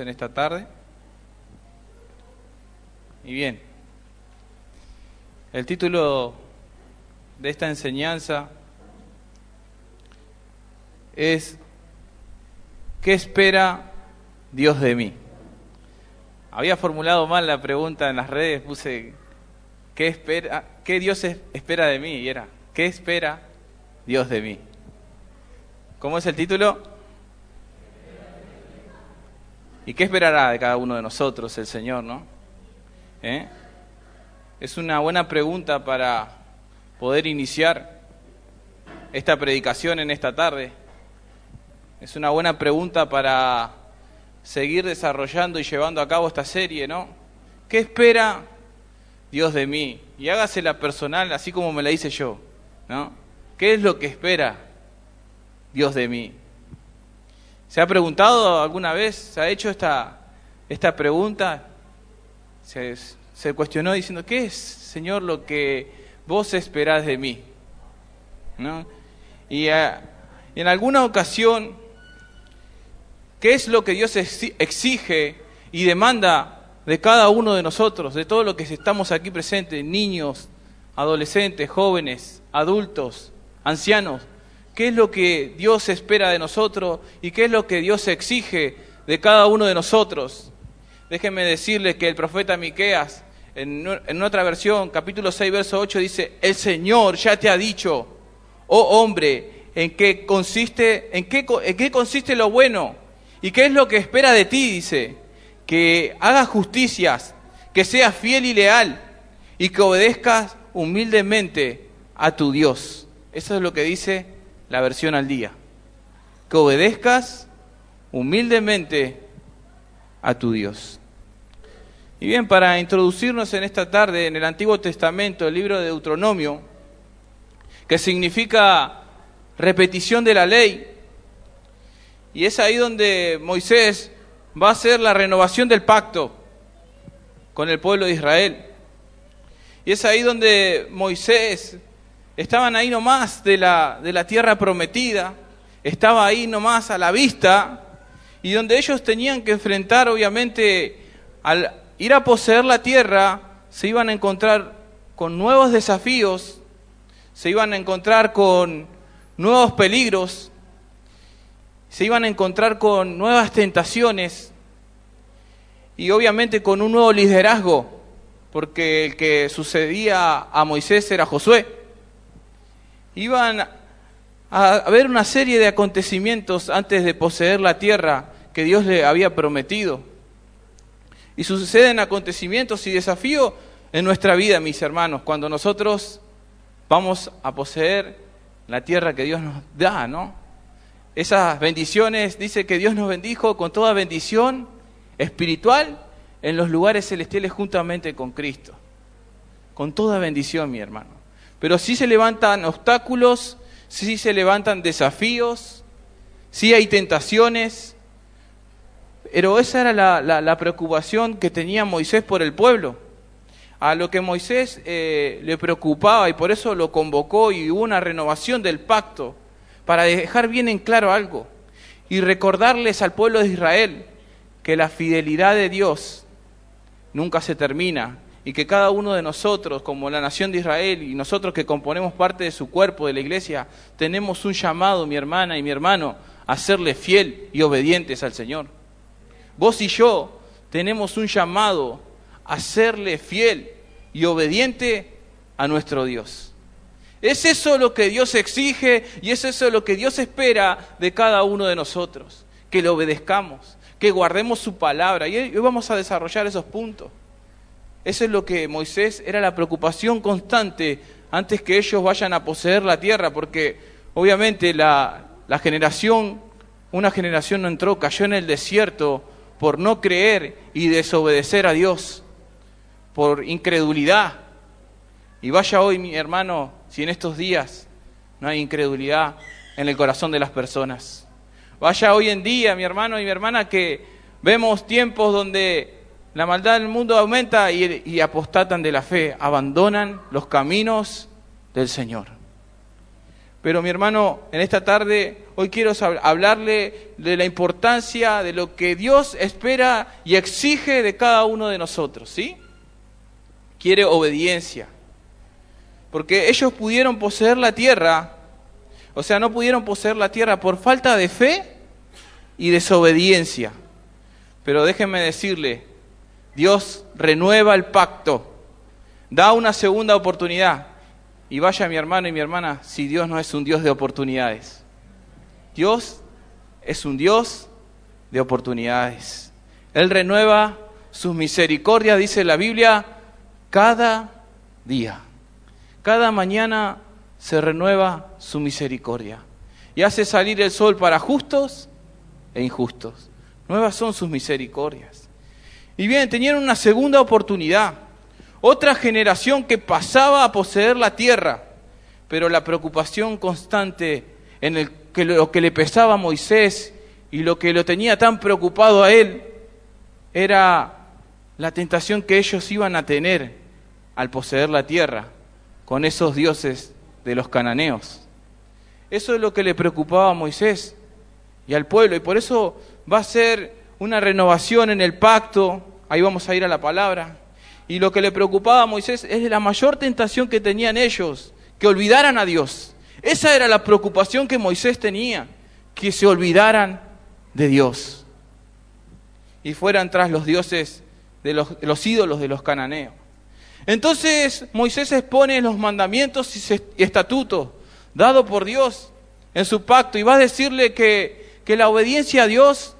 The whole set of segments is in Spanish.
en esta tarde. Y bien, el título de esta enseñanza es ¿qué espera Dios de mí? Había formulado mal la pregunta en las redes, puse ¿qué Dios espera de mí? Y era ¿qué espera Dios de mí? ¿Cómo es el título? ¿Y qué esperará de cada uno de nosotros el Señor, no? Es una buena pregunta para poder iniciar esta predicación en esta tarde. Es una buena pregunta para seguir desarrollando y llevando a cabo esta serie, ¿no? ¿Qué espera Dios de mí? Y hágasela personal, así como me la hice yo, ¿no? ¿Qué es lo que espera Dios de mí? ¿Se ha preguntado alguna vez? ¿Se ha hecho esta pregunta? Se cuestionó diciendo, ¿qué es, Señor, lo que vos esperás de mí? ¿No? Y en alguna ocasión, ¿qué es lo que Dios exige y demanda de cada uno de nosotros, de todos los que estamos aquí presentes, niños, adolescentes, jóvenes, adultos, ancianos? ¿Qué es lo que Dios espera de nosotros y qué es lo que Dios exige de cada uno de nosotros? Déjenme decirles que el profeta Miqueas, en otra versión, capítulo 6, verso 8, dice: el Señor ya te ha dicho, oh hombre, ¿en qué consiste lo bueno? ¿Y qué es lo que espera de ti? Dice, que hagas justicias, que seas fiel y leal y que obedezcas humildemente a tu Dios. Eso es lo que dice la versión al día. Que obedezcas humildemente a tu Dios. Y bien, para introducirnos en esta tarde en el Antiguo Testamento, el libro de Deuteronomio, que significa repetición de la ley, y es ahí donde Moisés va a hacer la renovación del pacto con el pueblo de Israel. Y es ahí donde Moisés, estaban ahí nomás de la tierra prometida, estaba ahí nomás a la vista, y donde ellos tenían que enfrentar, obviamente, al ir a poseer la tierra, se iban a encontrar con nuevos desafíos, se iban a encontrar con nuevos peligros, se iban a encontrar con nuevas tentaciones y obviamente con un nuevo liderazgo, porque el que sucedía a Moisés era Josué. Iban a haber una serie de acontecimientos antes de poseer la tierra que Dios le había prometido. Y suceden acontecimientos y desafíos en nuestra vida, mis hermanos, cuando nosotros vamos a poseer la tierra que Dios nos da, ¿no? Esas bendiciones, dice que Dios nos bendijo con toda bendición espiritual en los lugares celestiales juntamente con Cristo. Con toda bendición, mi hermano. Pero sí se levantan obstáculos, sí se levantan desafíos, sí hay tentaciones. Pero esa era la preocupación que tenía Moisés por el pueblo. A lo que Moisés le preocupaba y por eso lo convocó y hubo una renovación del pacto para dejar bien en claro algo y recordarles al pueblo de Israel que la fidelidad de Dios nunca se termina y que cada uno de nosotros, como la nación de Israel y nosotros que componemos parte de su cuerpo, de la iglesia, tenemos un llamado, mi hermana y mi hermano, a serle fiel y obedientes al Señor. Vos y yo tenemos un llamado a serle fiel y obediente a nuestro Dios. Es eso lo que Dios exige y es eso lo que Dios espera de cada uno de nosotros. Que le obedezcamos, que guardemos su palabra. Y hoy vamos a desarrollar esos puntos. Eso es lo que Moisés era la preocupación constante antes que ellos vayan a poseer la tierra. Porque obviamente una generación no entró, cayó en el desierto por no creer y desobedecer a Dios, por incredulidad. Y vaya hoy, mi hermano, si en estos días no hay incredulidad en el corazón de las personas. Vaya hoy en día, mi hermano y mi hermana, que vemos tiempos donde la maldad del mundo aumenta y apostatan de la fe, abandonan los caminos del Señor. Pero mi hermano, en esta tarde, hoy quiero hablarle de la importancia de lo que Dios espera y exige de cada uno de nosotros, ¿sí? Quiere obediencia. Porque ellos pudieron poseer la tierra, o sea, no pudieron poseer la tierra por falta de fe y desobediencia. Pero déjenme decirle, Dios renueva el pacto, da una segunda oportunidad. Y vaya mi hermano y mi hermana, si Dios no es un Dios de oportunidades. Dios es un Dios de oportunidades. Él renueva sus misericordias, dice la Biblia, cada día. Cada mañana se renueva su misericordia. Y hace salir el sol para justos e injustos. Nuevas son sus misericordias. Y bien, tenían una segunda oportunidad. Otra generación que pasaba a poseer la tierra, pero la preocupación constante en lo que le pesaba a Moisés y lo que lo tenía tan preocupado a él, era la tentación que ellos iban a tener al poseer la tierra con esos dioses de los cananeos. Eso es lo que le preocupaba a Moisés y al pueblo, y por eso va a ser una renovación en el pacto. Ahí vamos a ir a la palabra. Y lo que le preocupaba a Moisés es la mayor tentación que tenían ellos, que olvidaran a Dios. Esa era la preocupación que Moisés tenía, que se olvidaran de Dios y fueran tras los dioses, de los ídolos de los cananeos. Entonces Moisés expone los mandamientos y estatutos dados por Dios en su pacto, y va a decirle que la obediencia a Dios,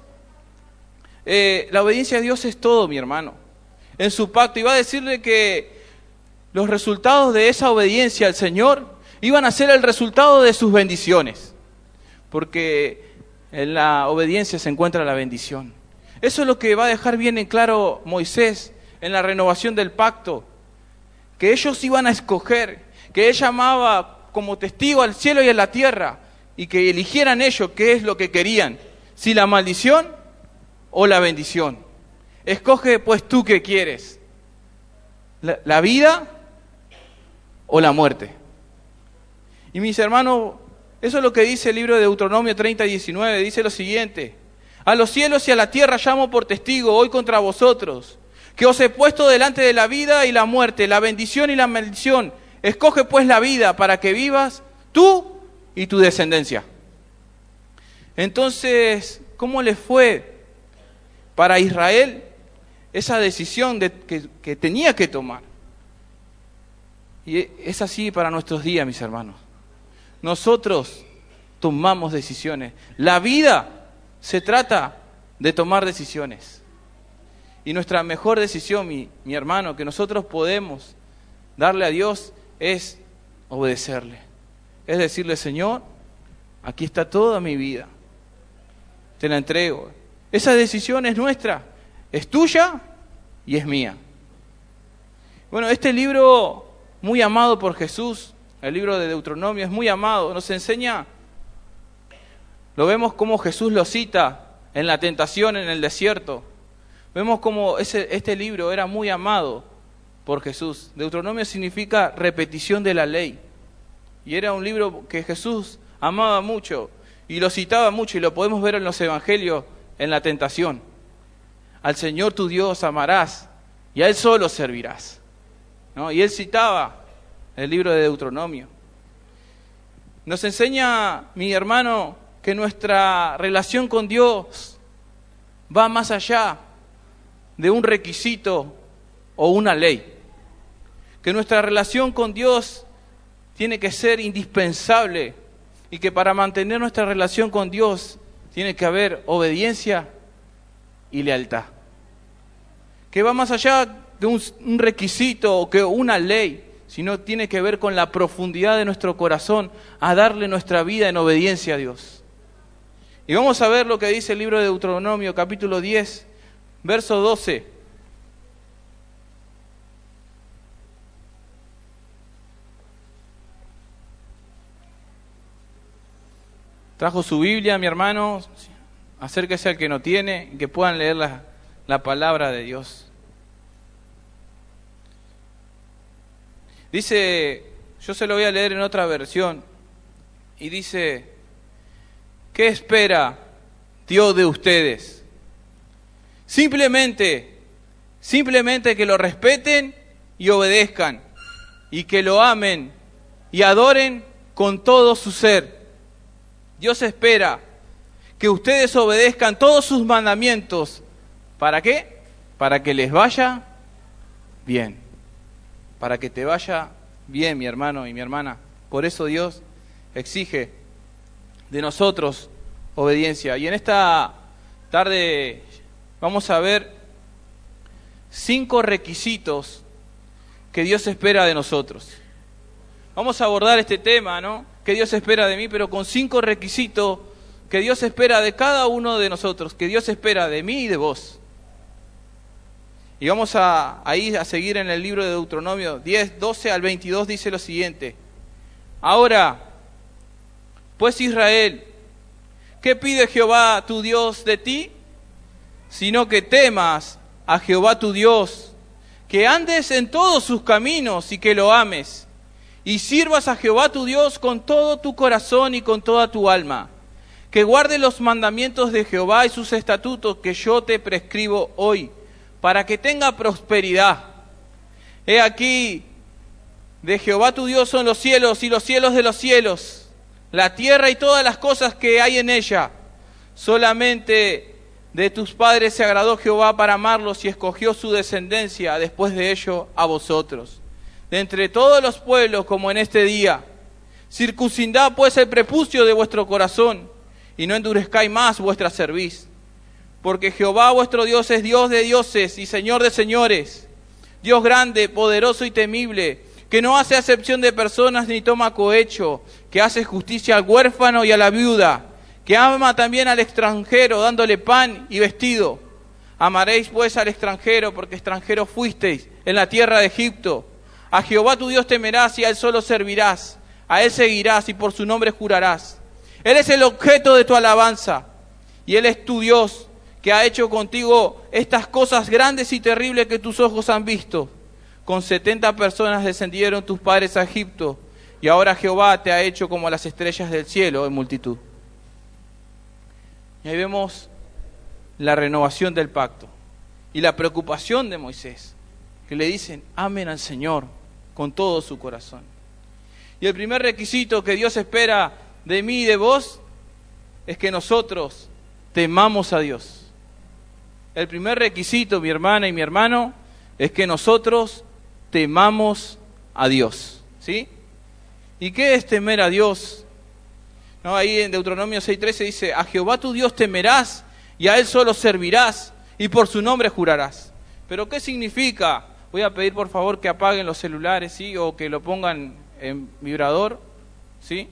es todo, mi hermano, en su pacto, y va a decirle que los resultados de esa obediencia al Señor iban a ser el resultado de sus bendiciones, porque en la obediencia se encuentra la bendición. Eso es lo que va a dejar bien en claro Moisés en la renovación del pacto, que ellos iban a escoger, que Él llamaba como testigo al cielo y a la tierra, y que eligieran ellos qué es lo que querían, si la maldición o la bendición. Escoge pues tú qué quieres, la vida o la muerte. Y mis hermanos, eso es lo que dice el libro de Deuteronomio 30:19, dice lo siguiente: a los cielos y a la tierra llamo por testigo hoy contra vosotros, que os he puesto delante de la vida y la muerte, la bendición y la maldición. Escoge pues la vida para que vivas tú y tu descendencia. Entonces, ¿cómo les fue para Israel esa decisión que tenía que tomar? Y es así para nuestros días, mis hermanos. Nosotros tomamos decisiones. La vida se trata de tomar decisiones. Y nuestra mejor decisión, mi hermano, que nosotros podemos darle a Dios es obedecerle. Es decirle: Señor, aquí está toda mi vida, te la entrego. Esa decisión es nuestra, es tuya y es mía. Bueno, este libro muy amado por Jesús, el libro de Deuteronomio, es muy amado, nos enseña, lo vemos como Jesús lo cita en la tentación en el desierto. Vemos como este libro era muy amado por Jesús. Deuteronomio significa repetición de la ley. Y era un libro que Jesús amaba mucho y lo citaba mucho, y lo podemos ver en los evangelios en la tentación. Al Señor tu Dios amarás y a Él solo servirás, ¿no? Y Él citaba el libro de Deuteronomio. Nos enseña, mi hermano, que nuestra relación con Dios va más allá de un requisito o una ley. Que nuestra relación con Dios tiene que ser indispensable, y que para mantener nuestra relación con Dios tiene que haber obediencia y lealtad. Que va más allá de un requisito o que una ley, sino tiene que ver con la profundidad de nuestro corazón a darle nuestra vida en obediencia a Dios. Y vamos a ver lo que dice el libro de Deuteronomio, capítulo 10, verso 12. Trajo su Biblia, mi hermano, acérquese al que no tiene, que puedan leer la palabra de Dios. Dice, yo se lo voy a leer en otra versión, y dice, ¿qué espera Dios de ustedes? Simplemente que lo respeten y obedezcan, y que lo amen y adoren con todo su ser. Dios espera que ustedes obedezcan todos sus mandamientos. ¿Para qué? Para que les vaya bien. Para que te vaya bien, mi hermano y mi hermana. Por eso Dios exige de nosotros obediencia. Y en esta tarde vamos a ver 5 requisitos que Dios espera de nosotros. Vamos a abordar este tema, ¿no? Que Dios espera de mí, pero con 5 requisitos que Dios espera de cada uno de nosotros, que Dios espera de mí y de vos. Y vamos a seguir en el libro de Deuteronomio 10, 12 al 22, dice lo siguiente. Ahora, pues Israel, ¿qué pide Jehová tu Dios de ti? Sino que temas a Jehová tu Dios, que andes en todos sus caminos y que lo ames, y sirvas a Jehová tu Dios con todo tu corazón y con toda tu alma, que guardes los mandamientos de Jehová y sus estatutos que yo te prescribo hoy, para que tenga prosperidad. He aquí, de Jehová tu Dios son los cielos y los cielos de los cielos, la tierra y todas las cosas que hay en ella. Solamente de tus padres se agradó Jehová para amarlos y escogió su descendencia después de ello a vosotros, de entre todos los pueblos como en este día. Circuncidad pues el prepucio de vuestro corazón y no endurezcáis más vuestra cerviz. Porque Jehová vuestro Dios es Dios de dioses y Señor de señores, Dios grande, poderoso y temible, que no hace acepción de personas ni toma cohecho, que hace justicia al huérfano y a la viuda, que ama también al extranjero, dándole pan y vestido. Amaréis pues al extranjero, porque extranjeros fuisteis en la tierra de Egipto. A Jehová tu Dios temerás y a Él solo servirás, a Él seguirás y por su nombre jurarás. Él es el objeto de tu alabanza, y Él es tu Dios, que ha hecho contigo estas cosas grandes y terribles que tus ojos han visto. Con 70 personas descendieron tus padres a Egipto, y ahora Jehová te ha hecho como las estrellas del cielo en multitud. Y ahí vemos la renovación del pacto y la preocupación de Moisés, que le dicen, amen al Señor con todo su corazón. Y el primer requisito que Dios espera de mí y de vos es que nosotros temamos a Dios. El primer requisito, mi hermana y mi hermano, es que nosotros temamos a Dios, ¿sí? ¿Y qué es temer a Dios? No, ahí en Deuteronomio 6:13 dice, a Jehová tu Dios temerás y a Él solo servirás y por su nombre jurarás. ¿Pero qué significa? Voy a pedir por favor que apaguen los celulares, ¿sí? O que lo pongan en vibrador, ¿sí?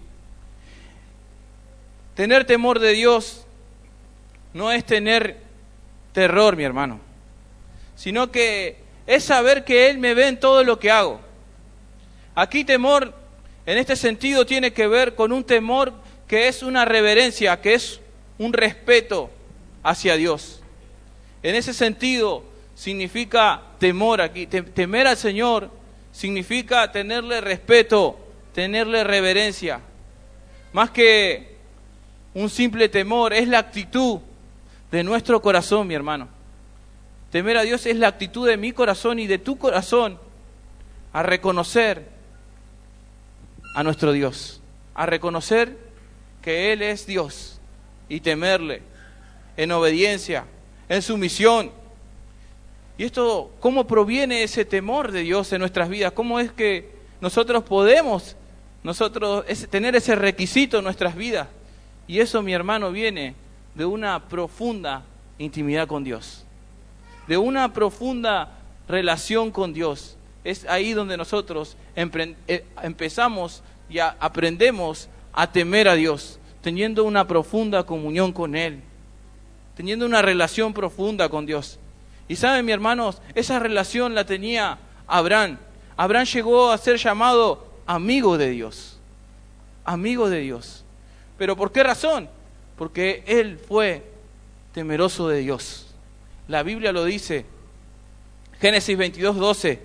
Tener temor de Dios no es tener terror, mi hermano, sino que es saber que Él me ve en todo lo que hago. Aquí temor, en este sentido, tiene que ver con un temor que es una reverencia, que es un respeto hacia Dios. En ese sentido, significa temor aquí. Temer al Señor significa tenerle respeto, tenerle reverencia. Más que un simple temor, es la actitud de nuestro corazón, mi hermano. Temer a Dios es la actitud de mi corazón y de tu corazón a reconocer a nuestro Dios, a reconocer que Él es Dios y temerle en obediencia, en sumisión. Y esto, ¿cómo proviene ese temor de Dios en nuestras vidas? ¿Cómo es que nosotros podemos tener ese requisito en nuestras vidas? Y eso, mi hermano, viene de una profunda intimidad con Dios, de una profunda relación con Dios. Es ahí donde nosotros empezamos y aprendemos a temer a Dios, teniendo una profunda comunión con Él, teniendo una relación profunda con Dios. Y saben, mis hermanos, esa relación la tenía Abraham. Abraham llegó a ser llamado amigo de Dios, amigo de Dios. ¿Pero por qué razón? Porque él fue temeroso de Dios. La Biblia lo dice, Génesis 22:12.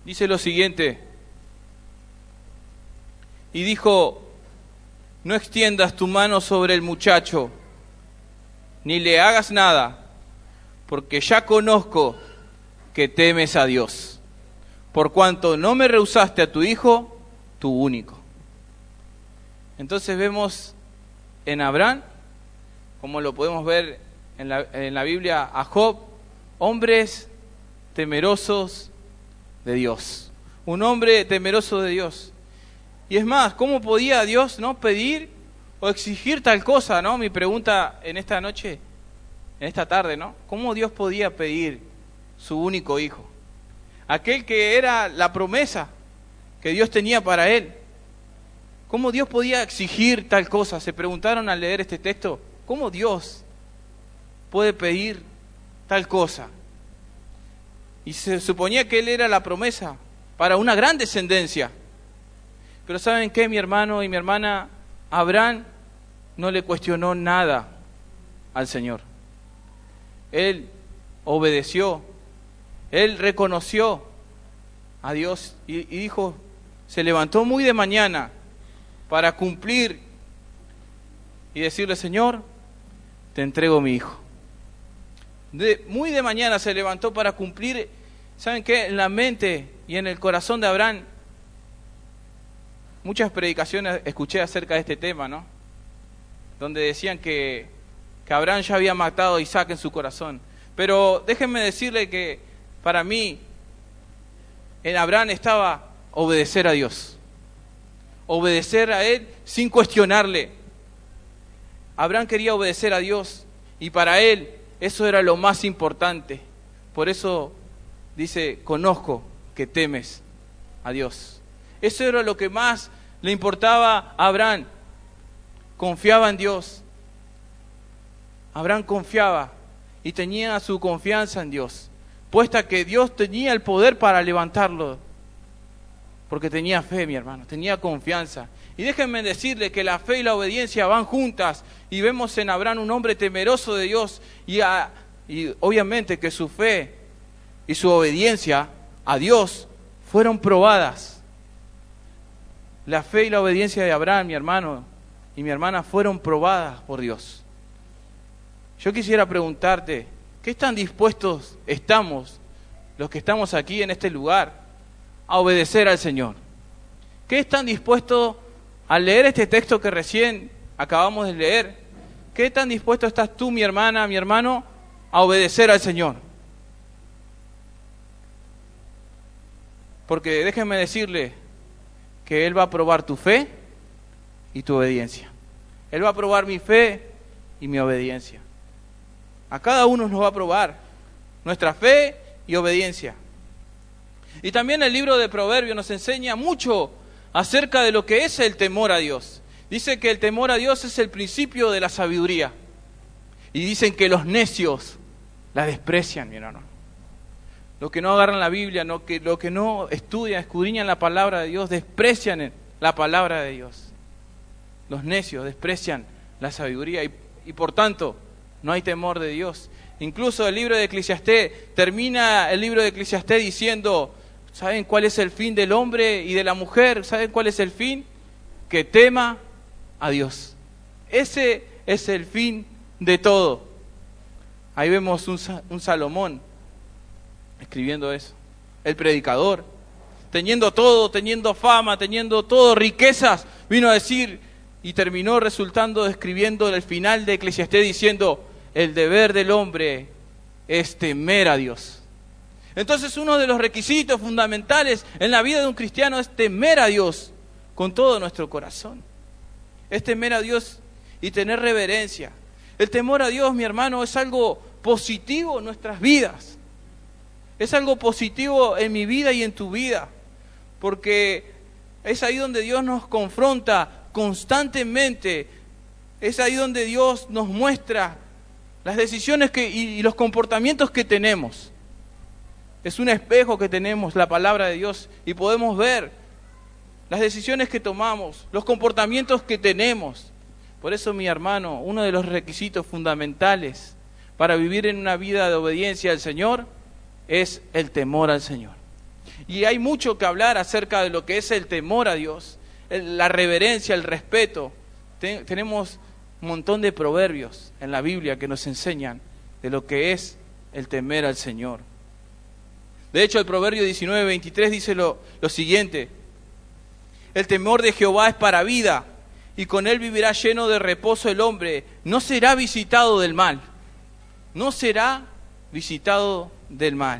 dice lo siguiente: y dijo, no extiendas tu mano sobre el muchacho, ni le hagas nada, porque ya conozco que temes a Dios, por cuanto no me rehusaste a tu hijo, tu único. Entonces vemos en Abraham, como lo podemos ver en la Biblia, a Job, hombres temerosos de Dios. Un hombre temeroso de Dios. Y es más, ¿cómo podía Dios no pedir o exigir tal cosa, no? Mi pregunta en esta noche, en esta tarde, ¿no? ¿Cómo Dios podía pedir su único hijo? Aquel que era la promesa que Dios tenía para él. ¿Cómo Dios podía exigir tal cosa? Se preguntaron al leer este texto, ¿cómo Dios puede pedir tal cosa? Y se suponía que él era la promesa para una gran descendencia. Pero ¿saben qué, mi hermano y mi hermana? Abraham no le cuestionó nada al Señor. Él obedeció, él reconoció a Dios y dijo, se levantó muy de mañana para cumplir y decirle, Señor, te entrego mi hijo. Muy de mañana se levantó para cumplir. ¿Saben qué? En la mente y en el corazón de Abraham, muchas predicaciones escuché acerca de este tema, ¿no? Donde decían que Abraham ya había matado a Isaac en su corazón. Pero déjenme decirle que para mí, en Abraham estaba obedecer a Dios. Obedecer a Él sin cuestionarle. Abraham quería obedecer a Dios y para él eso era lo más importante. Por eso dice, conozco que temes a Dios. Eso era lo que más le importaba a Abraham. Confiaba en Dios. Abraham confiaba y tenía su confianza en Dios, puesta que Dios tenía el poder para levantarlo, porque tenía fe, mi hermano, tenía confianza. Y déjenme decirle que la fe y la obediencia van juntas, y vemos en Abraham un hombre temeroso de Dios, y obviamente que su fe y su obediencia a Dios fueron probadas. La fe y la obediencia de Abraham, mi hermano y mi hermana, fueron probadas por Dios. Yo quisiera preguntarte, ¿qué tan dispuestos estamos, los que estamos aquí en este lugar, a obedecer al Señor? ¿Qué están dispuestos al leer este texto que recién acabamos de leer? ¿Qué tan dispuesto estás tú, mi hermana, mi hermano, a obedecer al Señor? Porque déjenme decirle que Él va a probar tu fe y tu obediencia. Él va a probar mi fe y mi obediencia. A cada uno nos va a probar nuestra fe y obediencia. Y también el libro de Proverbios nos enseña mucho acerca de lo que es el temor a Dios. Dice que el temor a Dios es el principio de la sabiduría. Y dicen que los necios la desprecian, mi hermano. Los que no agarran la Biblia, los que no estudian, escudriñan la palabra de Dios, desprecian la palabra de Dios. Los necios desprecian la sabiduría y por tanto no hay temor de Dios. Incluso el libro de Eclesiastés, termina el libro de Eclesiastés diciendo, ¿saben cuál es el fin del hombre y de la mujer? ¿Saben cuál es el fin? Que tema a Dios. Ese es el fin de todo. Ahí vemos un Salomón escribiendo eso. El predicador, teniendo todo, teniendo fama, teniendo todo, riquezas, vino a decir y terminó resultando escribiendo el final de Eclesiastés diciendo, el deber del hombre es temer a Dios. Entonces uno de los requisitos fundamentales en la vida de un cristiano es temer a Dios con todo nuestro corazón. Es temer a Dios y tener reverencia. El temor a Dios, mi hermano, es algo positivo en nuestras vidas. Es algo positivo en mi vida y en tu vida. Porque es ahí donde Dios nos confronta constantemente. Es ahí donde Dios nos muestra las decisiones y los comportamientos que tenemos. Es un espejo que tenemos, la palabra de Dios, y podemos ver las decisiones que tomamos, los comportamientos que tenemos. Por eso, mi hermano, uno de los requisitos fundamentales para vivir en una vida de obediencia al Señor es el temor al Señor. Y hay mucho que hablar acerca de lo que es el temor a Dios, la reverencia, el respeto. Tenemos un montón de proverbios en la Biblia que nos enseñan de lo que es el temer al Señor. De hecho, el Proverbio 19:23 dice lo siguiente: el temor de Jehová es para vida, y con él vivirá lleno de reposo el hombre. No será visitado del mal. No será visitado del mal.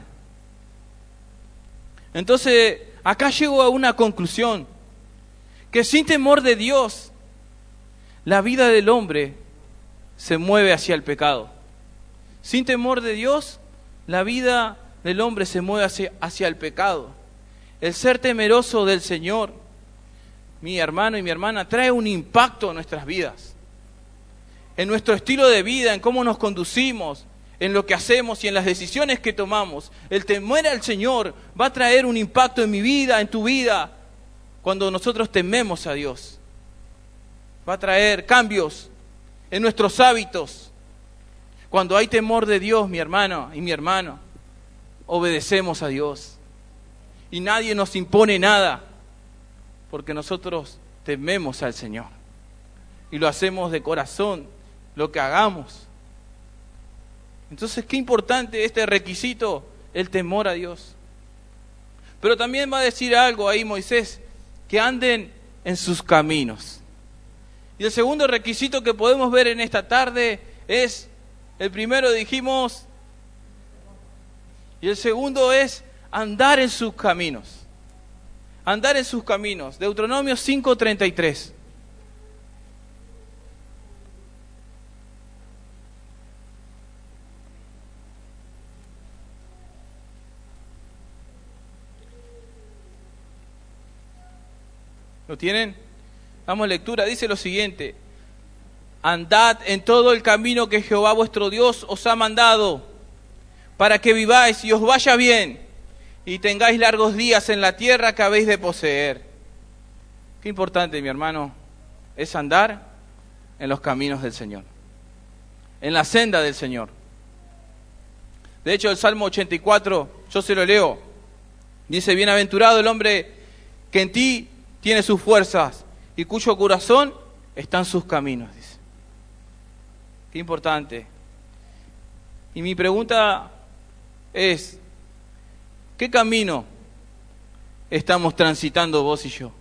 Entonces, acá llego a una conclusión: que sin temor de Dios, la vida del hombre se mueve hacia el pecado. Sin temor de Dios, la vida del hombre se mueve hacia el pecado. El ser temeroso del Señor, mi hermano y mi hermana, trae un impacto en nuestras vidas, en nuestro estilo de vida, en cómo nos conducimos, en lo que hacemos y en las decisiones que tomamos. El temer al Señor va a traer un impacto en mi vida, en tu vida, cuando nosotros tememos a Dios. Va a traer cambios en nuestros hábitos. Cuando hay temor de Dios, mi hermano y mi hermano, obedecemos a Dios. Y nadie nos impone nada, porque nosotros tememos al Señor. Y lo hacemos de corazón, lo que hagamos. Entonces, qué importante este requisito, el temor a Dios. Pero también va a decir algo ahí Moisés, que anden en sus caminos. Y el segundo requisito que podemos ver en esta tarde es, el primero dijimos, y el segundo es andar en sus caminos. Andar en sus caminos. Deuteronomio 5:33. ¿Lo tienen? Damos lectura. Dice lo siguiente: andad en todo el camino que Jehová vuestro Dios os ha mandado, para que viváis y os vaya bien, y tengáis largos días en la tierra que habéis de poseer. Qué importante, mi hermano, es andar en los caminos del Señor, en la senda del Señor. De hecho, el Salmo 84, yo se lo leo, dice: bienaventurado el hombre que en ti tiene sus fuerzas y cuyo corazón están sus caminos, dice. Qué importante. Y mi pregunta es: ¿qué camino estamos transitando vos y yo?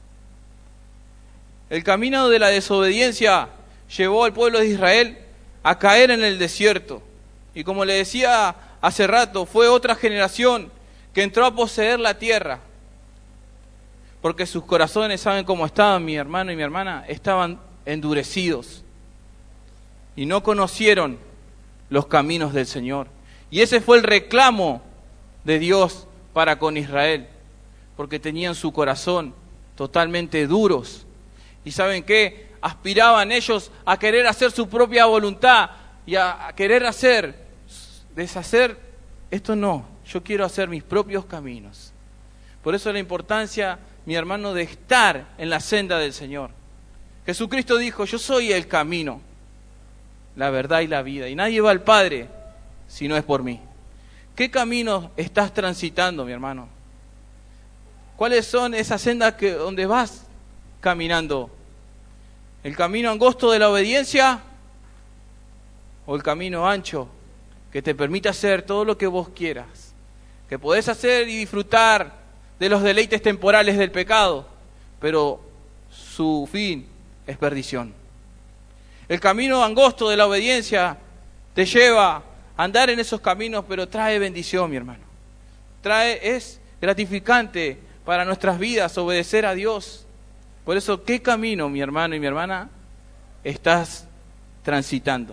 El camino de la desobediencia llevó al pueblo de Israel a caer en el desierto. Y como le decía hace rato, fue otra generación que entró a poseer la tierra. Porque sus corazones, ¿saben cómo estaban, mi hermano y mi hermana? Estaban endurecidos. Y no conocieron los caminos del Señor. Y ese fue el reclamo de Dios para con Israel, porque tenían su corazón totalmente duros. ¿Y saben qué? Aspiraban ellos a querer hacer su propia voluntad y a querer deshacer. Esto no, yo quiero hacer mis propios caminos. Por eso la importancia, mi hermano, de estar en la senda del Señor. Jesucristo dijo: yo soy el camino, la verdad y la vida, y nadie va al Padre si no es por mí. ¿Qué camino estás transitando, mi hermano? ¿Cuáles son esas sendas donde vas caminando? ¿El camino angosto de la obediencia o el camino ancho que te permite hacer todo lo que vos quieras? Que podés hacer y disfrutar de los deleites temporales del pecado, pero su fin es perdición. El camino angosto de la obediencia te lleva a andar en esos caminos, pero trae bendición, mi hermano. Es gratificante para nuestras vidas obedecer a Dios. Por eso, ¿qué camino, mi hermano y mi hermana, estás transitando?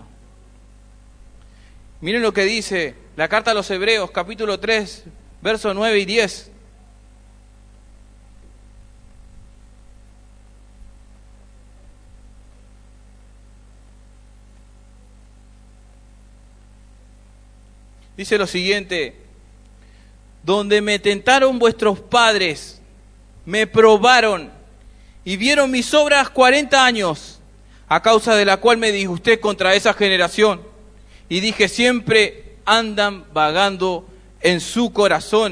Miren lo que dice la carta a los Hebreos, capítulo 3, versos 9 y 10. Dice lo siguiente: donde me tentaron vuestros padres, me probaron y vieron mis obras 40 años, a causa de la cual me disgusté contra esa generación. Y dije: siempre andan vagando en su corazón,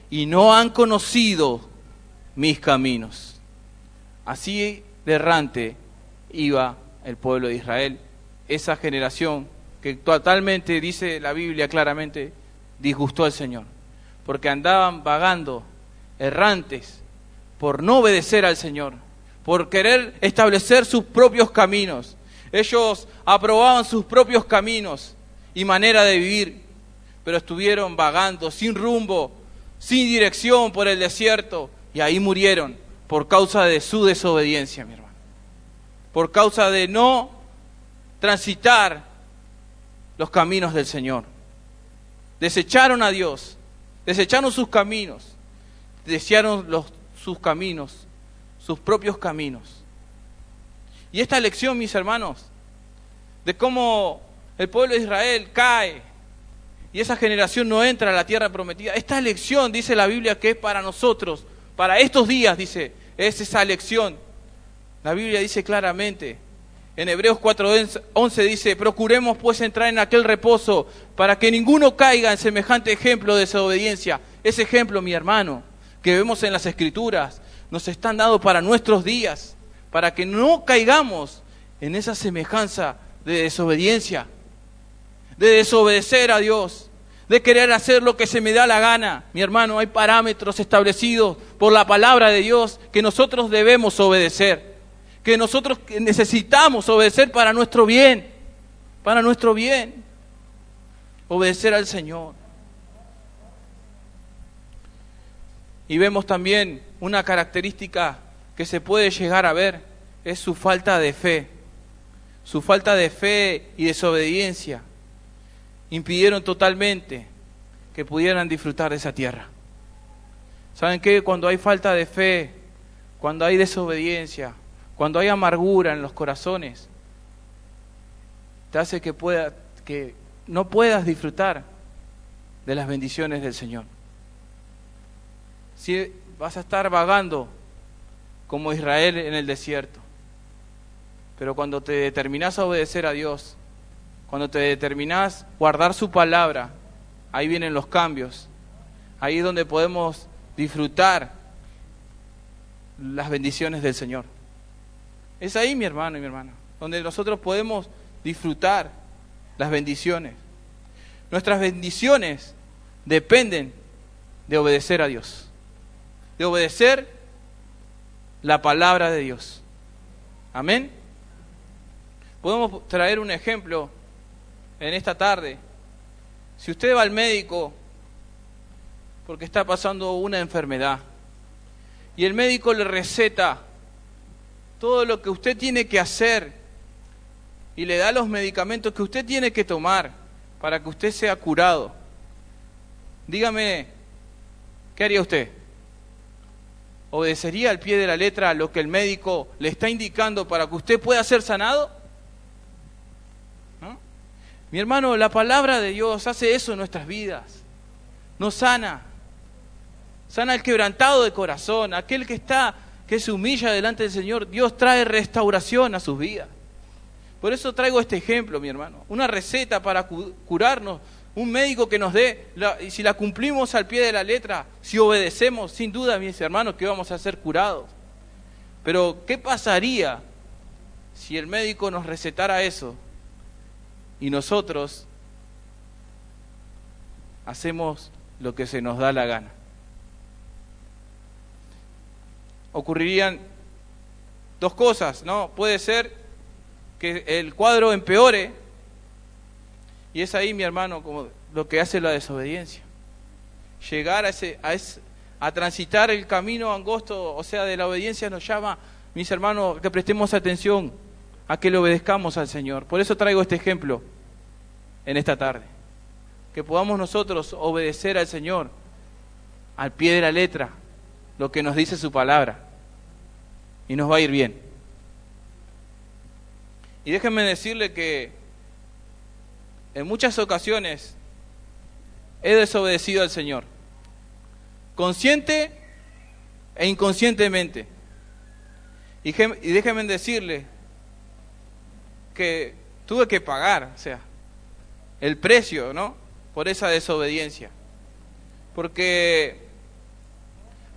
y no han conocido mis caminos. Así de errante iba el pueblo de Israel, esa generación que totalmente, dice la Biblia claramente, disgustó al Señor, porque andaban vagando, errantes, por no obedecer al Señor, por querer establecer sus propios caminos. Ellos aprobaban sus propios caminos y manera de vivir, pero estuvieron vagando sin rumbo, sin dirección por el desierto, y ahí murieron por causa de su desobediencia, mi hermano. Por causa de no transitar los caminos del Señor. Desecharon a Dios, desecharon sus caminos, desearon sus caminos, sus propios caminos. Y esta lección, mis hermanos, de cómo el pueblo de Israel cae y esa generación no entra a la tierra prometida, esta lección, dice la Biblia, que es para nosotros, para estos días, dice, es esa lección. La Biblia dice claramente, en Hebreos 4:11 dice, procuremos pues entrar en aquel reposo para que ninguno caiga en semejante ejemplo de desobediencia. Ese ejemplo, mi hermano, que vemos en las Escrituras, nos están dando para nuestros días, para que no caigamos en esa semejanza de desobediencia, de desobedecer a Dios, de querer hacer lo que se me da la gana. Mi hermano, hay parámetros establecidos por la palabra de Dios que nosotros debemos obedecer, que nosotros necesitamos obedecer para nuestro bien, obedecer al Señor. Y vemos también una característica que se puede llegar a ver, es su falta de fe. Su falta de fe y desobediencia impidieron totalmente que pudieran disfrutar de esa tierra. ¿Saben qué? Cuando hay falta de fe, cuando hay desobediencia, cuando hay amargura en los corazones, te hace que no puedas disfrutar de las bendiciones del Señor. Si vas a estar vagando como Israel en el desierto, pero cuando te determinás a obedecer a Dios, cuando te determinás a guardar su palabra, ahí vienen los cambios, ahí es donde podemos disfrutar las bendiciones del Señor. Es ahí, mi hermano y mi hermana, donde nosotros podemos disfrutar las bendiciones. Nuestras bendiciones dependen de obedecer a Dios, de obedecer la palabra de Dios. Amén. Podemos traer un ejemplo en esta tarde. Si usted va al médico porque está pasando una enfermedad y el médico le receta todo lo que usted tiene que hacer y le da los medicamentos que usted tiene que tomar para que usted sea curado, dígame, ¿qué haría usted? ¿Obedecería al pie de la letra lo que el médico le está indicando para que usted pueda ser sanado? ¿No? Mi hermano, la palabra de Dios hace eso en nuestras vidas. Nos sana. Sana al quebrantado de corazón, aquel que se humilla delante del Señor. Dios trae restauración a sus vidas. Por eso traigo este ejemplo, mi hermano. Una receta para curarnos. Un médico que nos dé, y si la cumplimos al pie de la letra, si obedecemos, sin duda, mis hermanos, que vamos a ser curados. Pero, ¿qué pasaría si el médico nos recetara eso y nosotros hacemos lo que se nos da la gana? Ocurrirían dos cosas, ¿no? Puede ser que el cuadro empeore, y es ahí, mi hermano, como lo que hace la desobediencia. Llegar a transitar el camino angosto, o sea, de la obediencia, nos llama, mis hermanos, que prestemos atención a que le obedezcamos al Señor. Por eso traigo este ejemplo en esta tarde. Que podamos nosotros obedecer al Señor al pie de la letra, lo que nos dice su palabra, y nos va a ir bien. Y déjenme decirle que en muchas ocasiones he desobedecido al Señor, consciente e inconscientemente. Y déjenme decirle que tuve que pagar, o sea, el precio, ¿no?, por esa desobediencia. Porque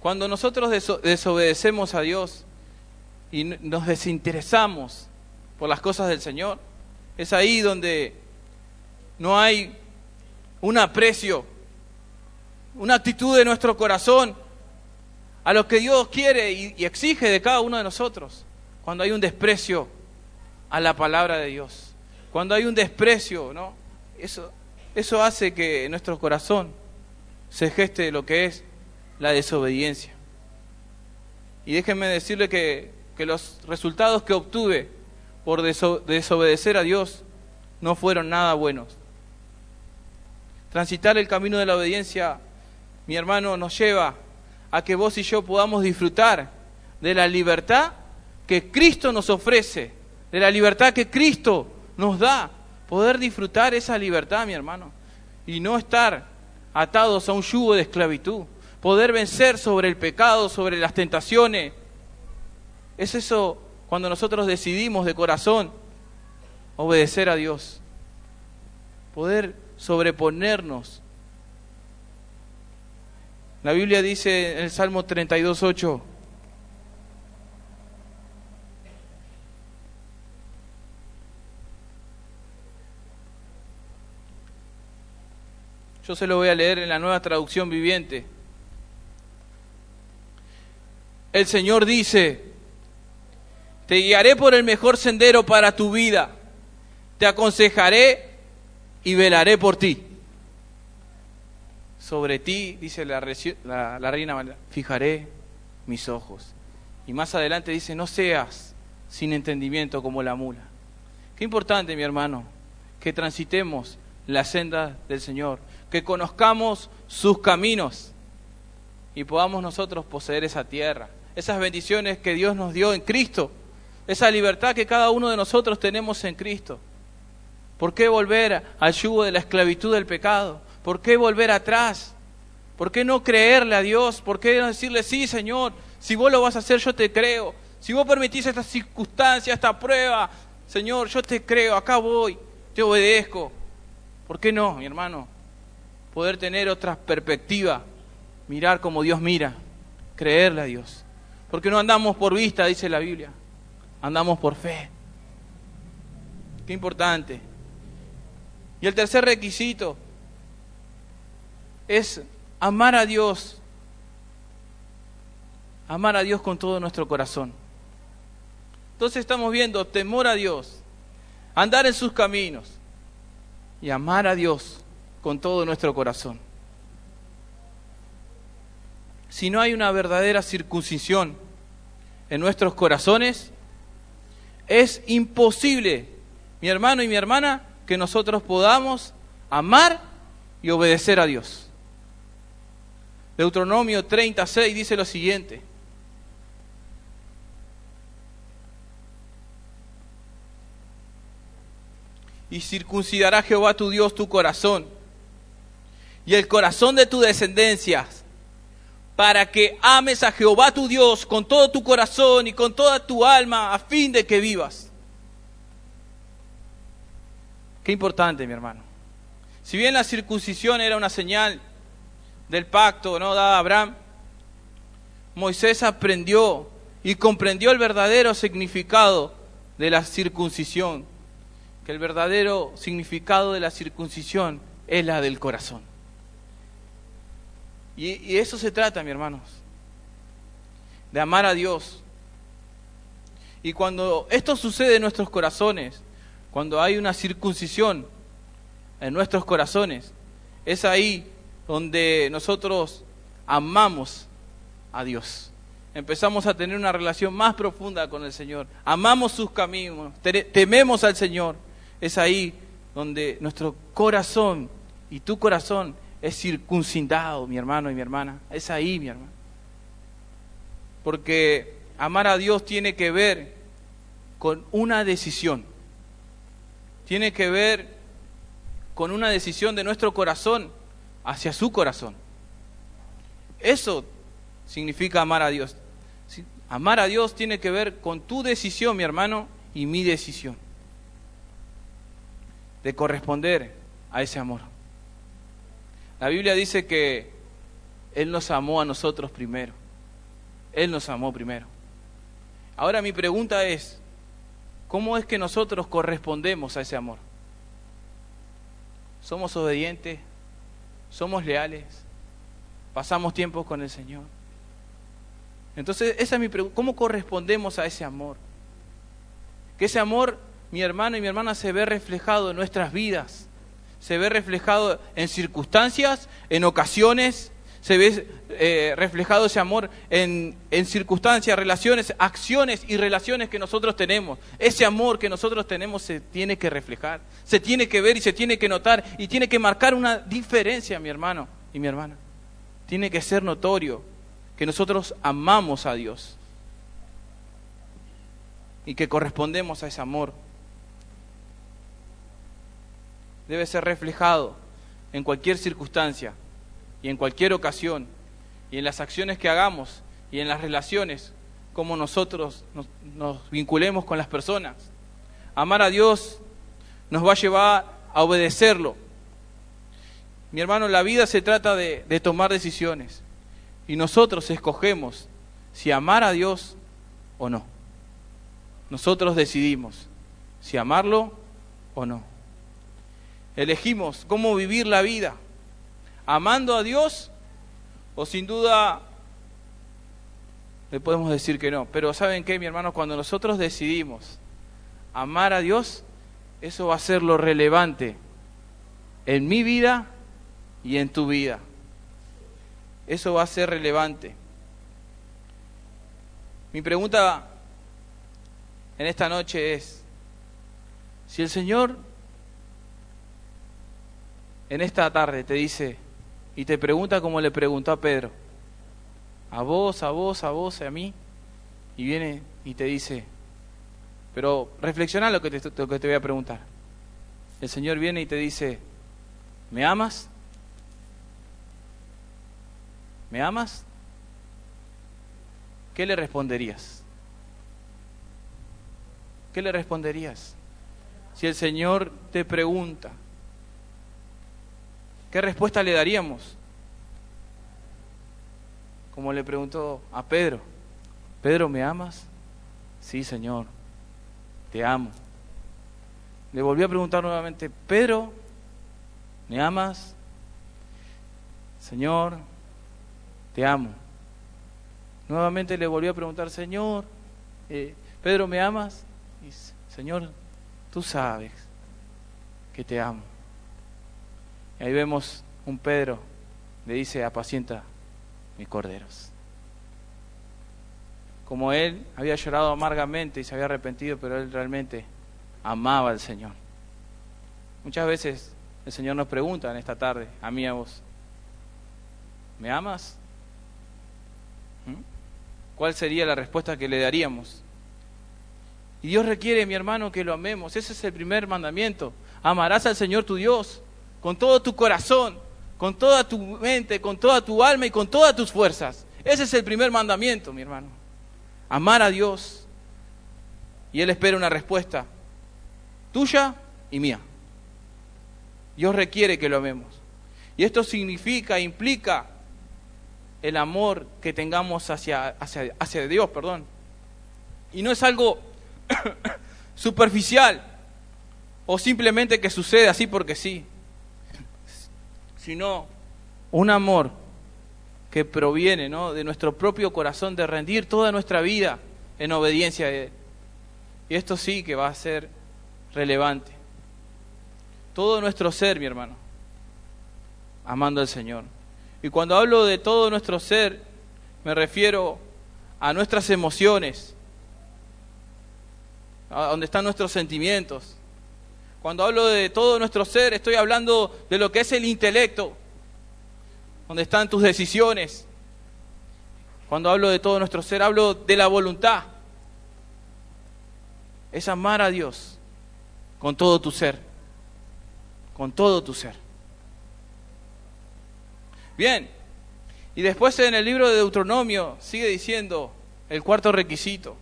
Cuando nosotros desobedecemos a Dios y nos desinteresamos por las cosas del Señor, es ahí donde no hay un aprecio, una actitud de nuestro corazón a lo que Dios quiere y exige de cada uno de nosotros. Cuando hay un desprecio a la palabra de Dios, cuando hay un desprecio, ¿no? Eso hace que en nuestro corazón se geste lo que es la desobediencia. Y déjenme decirle que los resultados que obtuve por desobedecer a Dios no fueron nada buenos. Transitar el camino de la obediencia, mi hermano, nos lleva a que vos y yo podamos disfrutar de la libertad que Cristo nos ofrece, de la libertad que Cristo nos da, poder disfrutar esa libertad, mi hermano, y no estar atados a un yugo de esclavitud, poder vencer sobre el pecado, sobre las tentaciones. Es eso cuando nosotros decidimos de corazón obedecer a Dios, poder sobreponernos. La Biblia dice en el Salmo 32:8, yo se lo voy a leer en la Nueva Traducción Viviente. El Señor dice: te guiaré por el mejor sendero para tu vida, te aconsejaré y velaré por ti. Sobre ti, dice la Reina, fijaré mis ojos. Y más adelante dice: no seas sin entendimiento como la mula. Qué importante, mi hermano, que transitemos la senda del Señor, que conozcamos sus caminos y podamos nosotros poseer esa tierra, esas bendiciones que Dios nos dio en Cristo, esa libertad que cada uno de nosotros tenemos en Cristo. ¿Por qué volver al yugo de la esclavitud del pecado? ¿Por qué volver atrás? ¿Por qué no creerle a Dios? ¿Por qué no decirle: sí, Señor, si vos lo vas a hacer, yo te creo? Si vos permitís esta circunstancia, esta prueba, Señor, yo te creo, acá voy, te obedezco. ¿Por qué no, mi hermano? Poder tener otra perspectiva, mirar como Dios mira, creerle a Dios. Porque no andamos por vista, dice la Biblia, andamos por fe. Qué importante. Y el tercer requisito es amar a Dios con todo nuestro corazón. Entonces estamos viendo temor a Dios, andar en sus caminos y amar a Dios con todo nuestro corazón. Si no hay una verdadera circuncisión en nuestros corazones, es imposible, mi hermano y mi hermana, que nosotros podamos amar y obedecer a Dios. Deuteronomio 36 dice lo siguiente: y circuncidará Jehová tu Dios tu corazón y el corazón de tus descendencias, para que ames a Jehová tu Dios con todo tu corazón y con toda tu alma, a fin de que vivas. Qué importante, mi hermano. Si bien la circuncisión era una señal del pacto, ¿no?, dada a Abraham, Moisés aprendió y comprendió el verdadero significado de la circuncisión, que el verdadero significado de la circuncisión es la del corazón. Y eso se trata, mis hermanos, de amar a Dios. Y cuando esto sucede en nuestros corazones, cuando hay una circuncisión en nuestros corazones, es ahí donde nosotros amamos a Dios. Empezamos a tener una relación más profunda con el Señor. Amamos sus caminos, tememos al Señor. Es ahí donde nuestro corazón y tu corazón es circuncidado, mi hermano y mi hermana. Es ahí, mi hermano. Porque amar a Dios tiene que ver con una decisión. Tiene que ver con una decisión de nuestro corazón hacia su corazón. Eso significa amar a Dios. Amar a Dios tiene que ver con tu decisión, mi hermano, y mi decisión de corresponder a ese amor. La Biblia dice que Él nos amó a nosotros primero. Él nos amó primero. Ahora mi pregunta es, ¿cómo es que nosotros correspondemos a ese amor? ¿Somos obedientes? ¿Somos leales? ¿Pasamos tiempo con el Señor? Entonces, esa es mi pregunta. ¿Cómo correspondemos a ese amor? Que ese amor, mi hermano y mi hermana, se ve reflejado en nuestras vidas. Se ve reflejado en circunstancias, en ocasiones. Se ve reflejado ese amor en circunstancias, relaciones, acciones y relaciones que nosotros tenemos. Ese amor que nosotros tenemos se tiene que reflejar, se tiene que ver y se tiene que notar y tiene que marcar una diferencia, mi hermano y mi hermana. Tiene que ser notorio que nosotros amamos a Dios y que correspondemos a ese amor. Debe ser reflejado en cualquier circunstancia y en cualquier ocasión, y en las acciones que hagamos, y en las relaciones, como nosotros nos vinculemos con las personas. Amar a Dios nos va a llevar a obedecerlo. Mi hermano, la vida se trata de tomar decisiones, y nosotros escogemos si amar a Dios o no. Nosotros decidimos si amarlo o no. Elegimos cómo vivir la vida, amando a Dios, o sin duda le podemos decir que no. Pero ¿saben qué, mi hermano? Cuando nosotros decidimos amar a Dios, eso va a ser lo relevante en mi vida y en tu vida. Eso va a ser relevante. Mi pregunta en esta noche es, si el Señor en esta tarde te dice y te pregunta como le preguntó a Pedro, a vos, a mí, y viene y te dice, pero reflexiona lo que te voy a preguntar. El Señor viene y te dice, ¿me amas? ¿Me amas? ¿Qué le responderías? ¿Qué le responderías? Si el Señor te pregunta, ¿qué respuesta le daríamos? Como le preguntó a Pedro, Pedro, ¿me amas? Sí, Señor, te amo. Le volvió a preguntar nuevamente, Pedro, ¿me amas? Señor, te amo. Nuevamente le volvió a preguntar, Señor, Pedro, ¿me amas? Y, Señor, tú sabes que te amo. Y ahí vemos un Pedro, le dice, apacienta mis corderos. Como él había llorado amargamente y se había arrepentido, pero él realmente amaba al Señor. Muchas veces el Señor nos pregunta en esta tarde, a mí y a vos, ¿me amas? ¿Cuál sería la respuesta que le daríamos? Y Dios requiere, mi hermano, que lo amemos. Ese es el primer mandamiento. Amarás al Señor tu Dios con todo tu corazón, con toda tu mente, con toda tu alma y con todas tus fuerzas. Ese es el primer mandamiento, mi hermano. Amar a Dios. Y Él espera una respuesta tuya y mía. Dios requiere que lo amemos. Y esto significa, implica el amor que tengamos hacia Dios, Y no es algo superficial o simplemente que sucede así porque sí, sino un amor que proviene, ¿no?, de nuestro propio corazón, de rendir toda nuestra vida en obediencia a Él. Y esto sí que va a ser relevante. Todo nuestro ser, mi hermano, amando al Señor. Y cuando hablo de todo nuestro ser, me refiero a nuestras emociones, a donde están nuestros sentimientos. Cuando hablo de todo nuestro ser, estoy hablando de lo que es el intelecto, donde están tus decisiones. Cuando hablo de todo nuestro ser, hablo de la voluntad. Es amar a Dios con todo tu ser, con todo tu ser. Bien, y después en el libro de Deuteronomio sigue diciendo el cuarto requisito: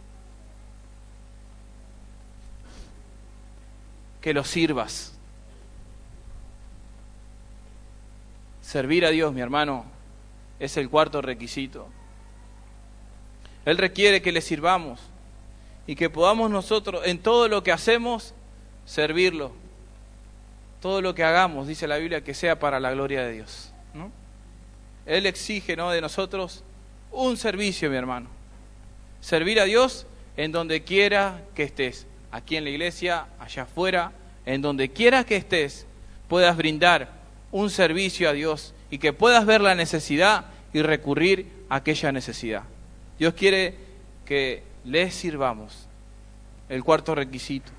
que lo sirvas. Servir a Dios, mi hermano, es el cuarto requisito. Él requiere que le sirvamos y que podamos nosotros, en todo lo que hacemos, servirlo. Todo lo que hagamos, dice la Biblia, que sea para la gloria de Dios, ¿no? Él exige, ¿no?, de nosotros un servicio, mi hermano. Servir a Dios en donde quiera que estés. Aquí en la iglesia, allá afuera, en donde quiera que estés, puedas brindar un servicio a Dios y que puedas ver la necesidad y recurrir a aquella necesidad. Dios quiere que le sirvamos. El cuarto requisito.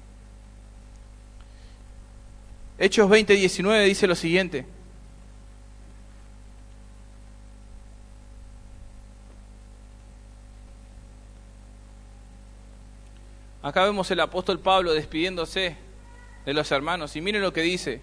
Hechos 20:19 dice lo siguiente. Acá vemos el apóstol Pablo despidiéndose de los hermanos y miren lo que dice.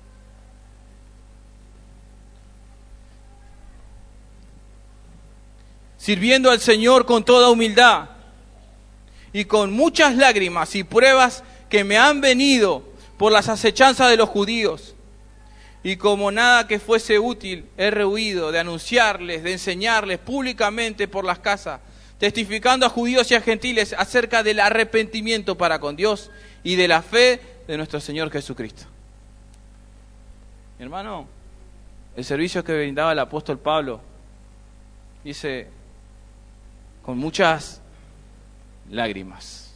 Sirviendo al Señor con toda humildad y con muchas lágrimas y pruebas que me han venido por las acechanzas de los judíos. Y como nada que fuese útil, he rehuido de anunciarles, de enseñarles públicamente por las casas, testificando a judíos y a gentiles acerca del arrepentimiento para con Dios y de la fe de nuestro Señor Jesucristo. Mi hermano, el servicio que brindaba el apóstol Pablo, dice, con muchas lágrimas.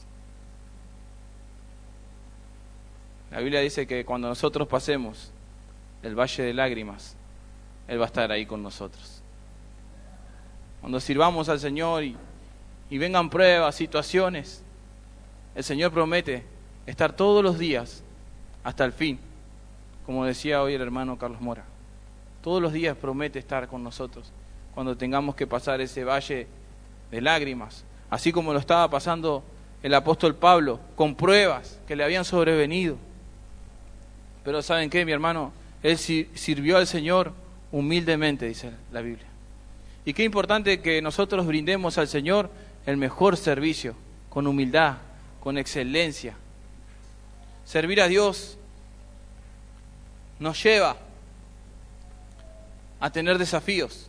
La Biblia dice que cuando nosotros pasemos el valle de lágrimas, Él va a estar ahí con nosotros. Cuando sirvamos al Señor y vengan pruebas, situaciones, el Señor promete estar todos los días hasta el fin, como decía hoy el hermano Carlos Mora. Todos los días promete estar con nosotros cuando tengamos que pasar ese valle de lágrimas, así como lo estaba pasando el apóstol Pablo, con pruebas que le habían sobrevenido. Pero ¿saben qué, mi hermano? Él sirvió al Señor humildemente, dice la Biblia. Y qué importante que nosotros brindemos al Señor el mejor servicio, con humildad, con excelencia. Servir a Dios nos lleva a tener desafíos,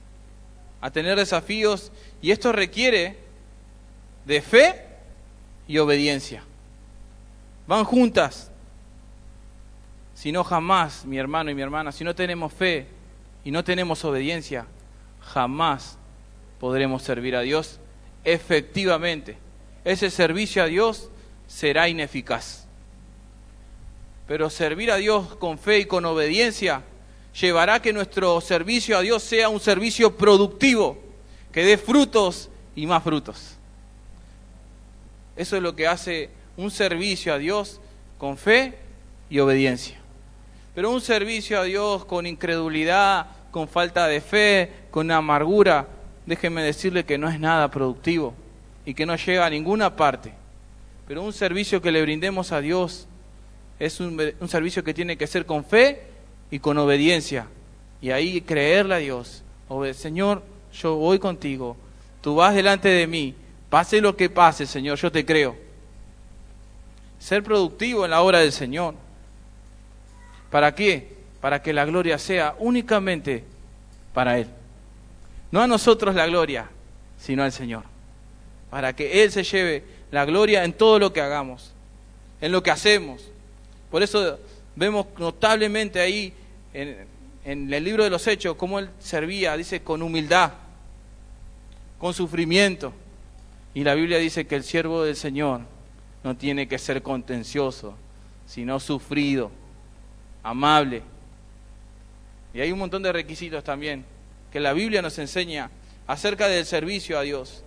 y esto requiere de fe y obediencia. Van juntas. Si no, jamás, mi hermano y mi hermana, si no tenemos fe y no tenemos obediencia, jamás podremos servir a Dios efectivamente. Ese servicio a Dios será ineficaz. Pero servir a Dios con fe y con obediencia llevará a que nuestro servicio a Dios sea un servicio productivo, que dé frutos y más frutos. Eso es lo que hace un servicio a Dios con fe y obediencia. Pero un servicio a Dios con incredulidad, con falta de fe, con amargura, déjenme decirle que no es nada productivo y que no llega a ninguna parte. Pero un servicio que le brindemos a Dios es un servicio que tiene que ser con fe y con obediencia. Y ahí creerle a Dios. Señor, yo voy contigo. Tú vas delante de mí. Pase lo que pase, Señor, yo te creo. Ser productivo en la obra del Señor. ¿Para qué? Para que la gloria sea únicamente para Él. No a nosotros la gloria, sino al Señor. Para que Él se lleve la gloria en todo lo que hagamos, en lo que hacemos. Por eso vemos notablemente ahí en el libro de los Hechos cómo Él servía, dice, con humildad, con sufrimiento. Y la Biblia dice que el siervo del Señor no tiene que ser contencioso, sino sufrido, amable. Y hay un montón de requisitos también que la Biblia nos enseña acerca del servicio a Dios.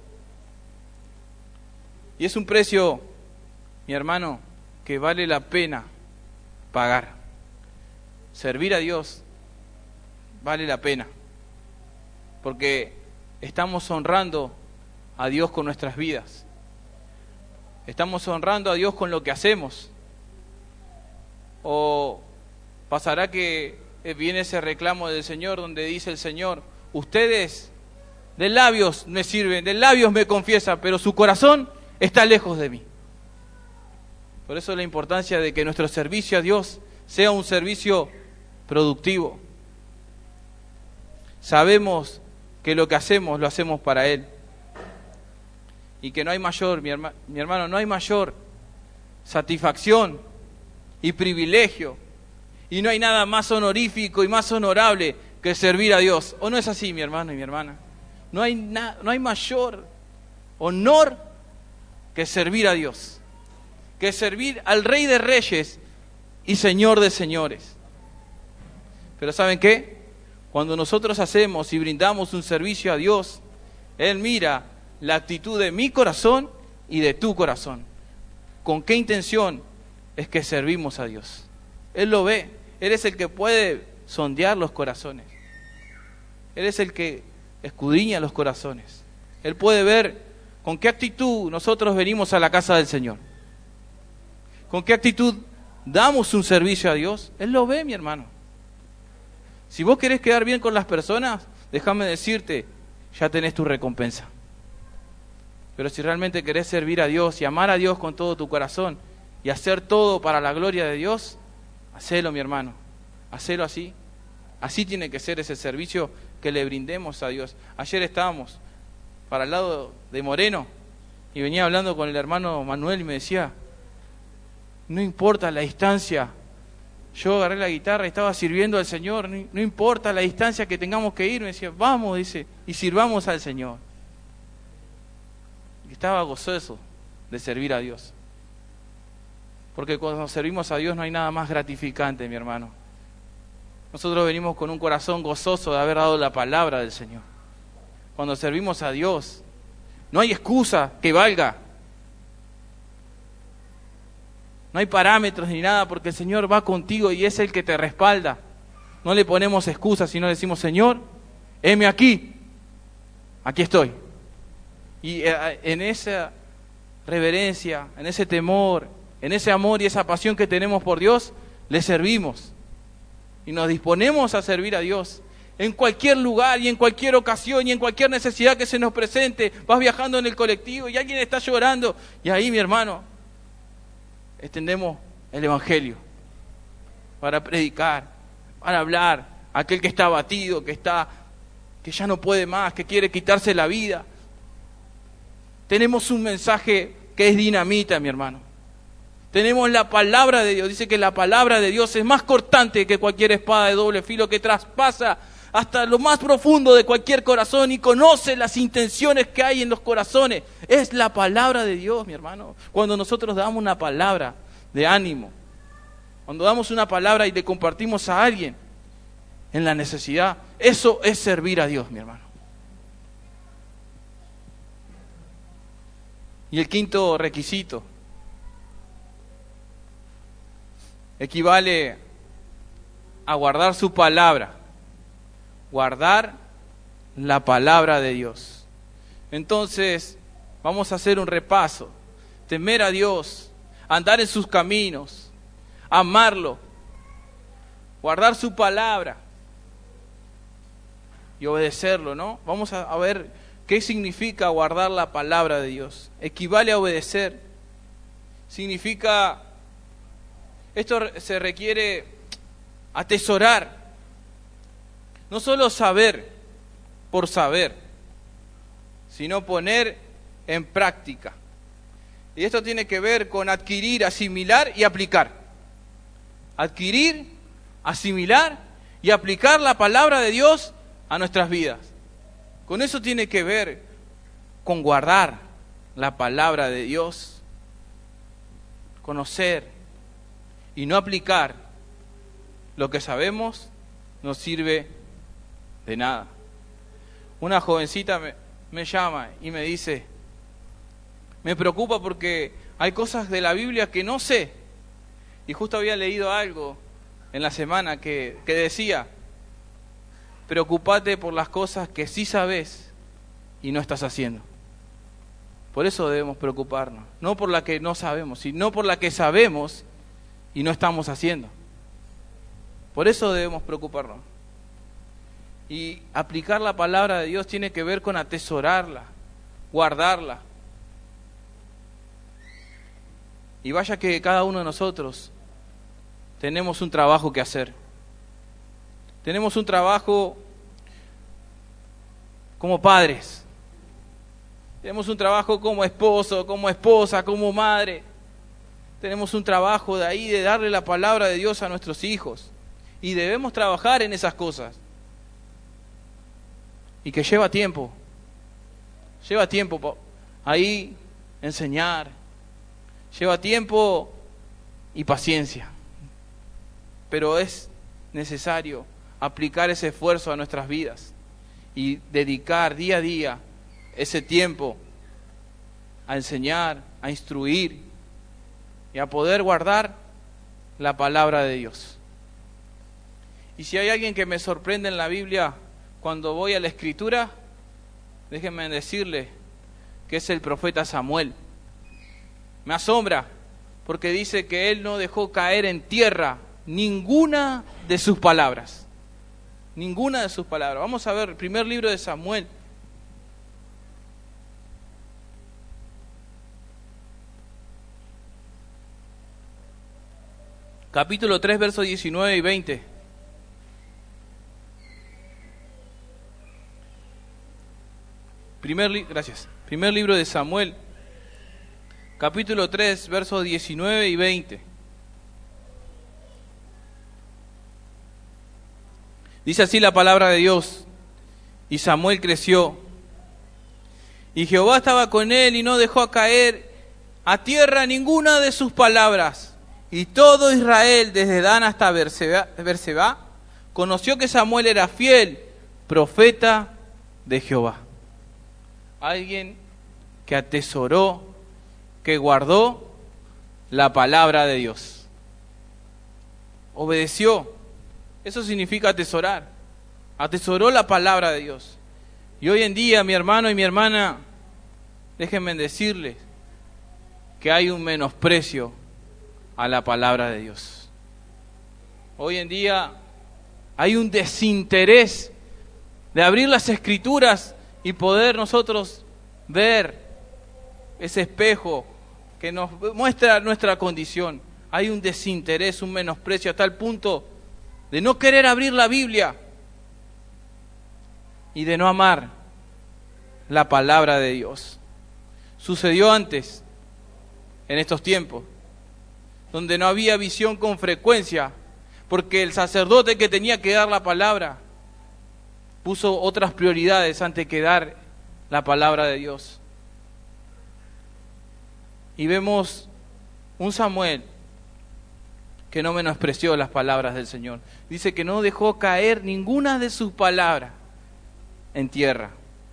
Y es un precio, mi hermano, que vale la pena pagar. Servir a Dios vale la pena, porque estamos honrando a Dios con nuestras vidas. Estamos honrando a Dios con lo que hacemos. O pasará que viene ese reclamo del Señor donde dice el Señor: ustedes de labios me sirven, de labios me confiesan, pero su corazón está lejos de mí. Por eso la importancia de que nuestro servicio a Dios sea un servicio productivo. Sabemos que lo que hacemos lo hacemos para Él. y que no hay mayor, mi hermano, no hay mayor satisfacción y privilegio, y no hay nada más honorífico y más honorable que servir a Dios. ¿O no es así, mi hermano y mi hermana? No hay mayor honor que servir a Dios, que servir al Rey de Reyes y Señor de Señores. Pero ¿saben qué? Cuando nosotros hacemos y brindamos un servicio a Dios, Él mira la actitud de mi corazón y de tu corazón. ¿Con qué intención es que servimos a Dios? Él lo ve. Él es el que puede sondear los corazones. Él es el que escudriña los corazones. Él puede ver con qué actitud nosotros venimos a la casa del Señor. Con qué actitud damos un servicio a Dios. Él lo ve, mi hermano. Si vos querés quedar bien con las personas, déjame decirte, ya tenés tu recompensa. Pero si realmente querés servir a Dios y amar a Dios con todo tu corazón y hacer todo para la gloria de Dios, hacelo, mi hermano, hacelo así. Así tiene que ser ese servicio que le brindemos a Dios. Ayer estábamos para el lado de Moreno y venía hablando con el hermano Manuel y me decía, no importa la distancia, yo agarré la guitarra y estaba sirviendo al Señor, no importa la distancia que tengamos que ir, me decía, vamos, dice, y sirvamos al Señor. Y estaba gozoso de servir a Dios. Porque cuando servimos a Dios no hay nada más gratificante, mi hermano. Nosotros venimos con un corazón gozoso de haber dado la palabra del Señor. Cuando servimos a Dios, no hay excusa que valga. No hay parámetros ni nada, porque el Señor va contigo y es el que te respalda. No le ponemos excusas, sino decimos, Señor, heme aquí estoy. Y en esa reverencia, en ese temor, en ese amor y esa pasión que tenemos por Dios, le servimos. Y nos disponemos a servir a Dios. En cualquier lugar y en cualquier ocasión y en cualquier necesidad que se nos presente, vas viajando en el colectivo y alguien está llorando. Y ahí, mi hermano, extendemos el Evangelio para predicar, para hablar a aquel que está abatido, que ya no puede más, que quiere quitarse la vida. Tenemos un mensaje que es dinamita, mi hermano. Tenemos la palabra de Dios. Dice que la palabra de Dios es más cortante que cualquier espada de doble filo, que traspasa hasta lo más profundo de cualquier corazón y conoce las intenciones que hay en los corazones. Es la palabra de Dios, mi hermano. Cuando nosotros damos una palabra de ánimo, cuando damos una palabra y le compartimos a alguien en la necesidad, eso es servir a Dios, mi hermano. Y el quinto requisito equivale a guardar su palabra. Guardar la palabra de Dios. Entonces, vamos a hacer un repaso. Temer a Dios, andar en sus caminos, amarlo, guardar su palabra y obedecerlo, ¿no? Vamos a ver qué significa guardar la palabra de Dios. Equivale a obedecer. Significa, esto se requiere atesorar. No solo saber por saber, sino poner en práctica. Y esto tiene que ver con adquirir, asimilar y aplicar. Adquirir, asimilar y aplicar la palabra de Dios a nuestras vidas. Con eso tiene que ver con guardar la palabra de Dios, conocer y no aplicar lo que sabemos no sirve de nada. Una jovencita me llama y me dice, me preocupa porque hay cosas de la Biblia que no sé. Y justo había leído algo en la semana que decía, preocupate por las cosas que sí sabes y no estás haciendo. Por eso debemos preocuparnos, no por la que no sabemos, sino por la que sabemos y no estamos haciendo. Por eso debemos preocuparnos. Y aplicar la palabra de Dios tiene que ver con atesorarla, guardarla. Y vaya que cada uno de nosotros tenemos un trabajo que hacer. Tenemos un trabajo como padres. Tenemos un trabajo como esposo, como esposa, como madre. Tenemos un trabajo de ahí, de darle la palabra de Dios a nuestros hijos. Y debemos trabajar en esas cosas. Y que lleva tiempo. Lleva tiempo ahí enseñar. Lleva tiempo y paciencia. Pero es necesario aplicar ese esfuerzo a nuestras vidas y dedicar día a día ese tiempo a enseñar, a instruir y a poder guardar la palabra de Dios. Y si hay alguien que me sorprende en la Biblia cuando voy a la Escritura, déjenme decirle que es el profeta Samuel. Me asombra porque dice que él no dejó caer en tierra ninguna de sus palabras. Ninguna de sus palabras. Vamos a ver el primer libro de Samuel. Capítulo 3, versos 19 y 20. Primer libro de Samuel, capítulo 3, versos 19 y 20. Dice así la palabra de Dios: y Samuel creció, y Jehová estaba con él, y no dejó caer a tierra ninguna de sus palabras. Y todo Israel, desde Dan hasta Berseba, conoció que Samuel era fiel, profeta de Jehová. Alguien que atesoró, que guardó la palabra de Dios. Obedeció. Eso significa atesorar. Atesoró la palabra de Dios. Y hoy en día, mi hermano y mi hermana, déjenme decirles que hay un menosprecio a la palabra de Dios. Hoy en día hay un desinterés de abrir las Escrituras y poder nosotros ver ese espejo que nos muestra nuestra condición. Hay un desinterés, un menosprecio a tal punto de no querer abrir la Biblia y de no amar la palabra de Dios. Sucedió antes, en estos tiempos, donde no había visión con frecuencia, porque el sacerdote que tenía que dar la palabra puso otras prioridades antes que dar la palabra de Dios. Y vemos un Samuel que no menospreció las palabras del Señor. Dice que no dejó caer ninguna de sus palabras en tierra.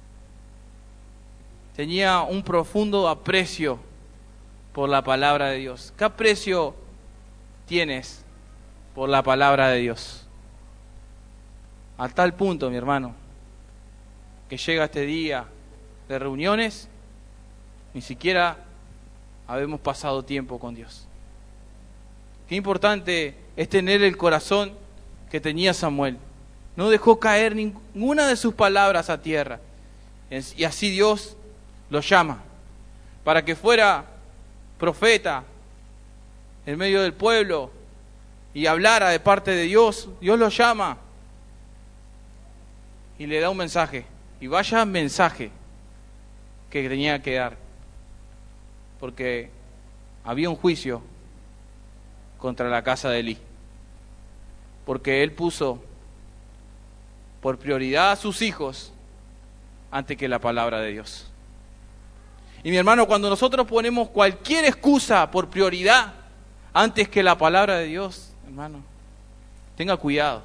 Tenía un profundo aprecio por la palabra de Dios. ¿Qué aprecio tienes por la palabra de Dios? A tal punto, mi hermano, que llega este día de reuniones, ni siquiera habemos pasado tiempo con Dios. Qué importante es tener el corazón que tenía Samuel. No dejó caer ninguna de sus palabras a tierra. Y así Dios lo llama para que fuera profeta en medio del pueblo y hablara de parte de Dios. Dios lo llama y le da un mensaje, y vaya mensaje que tenía que dar, porque había un juicio contra la casa de Elí, porque él puso por prioridad a sus hijos antes que la palabra de Dios. Y mi hermano, cuando nosotros ponemos cualquier excusa por prioridad antes que la palabra de Dios, hermano, tenga cuidado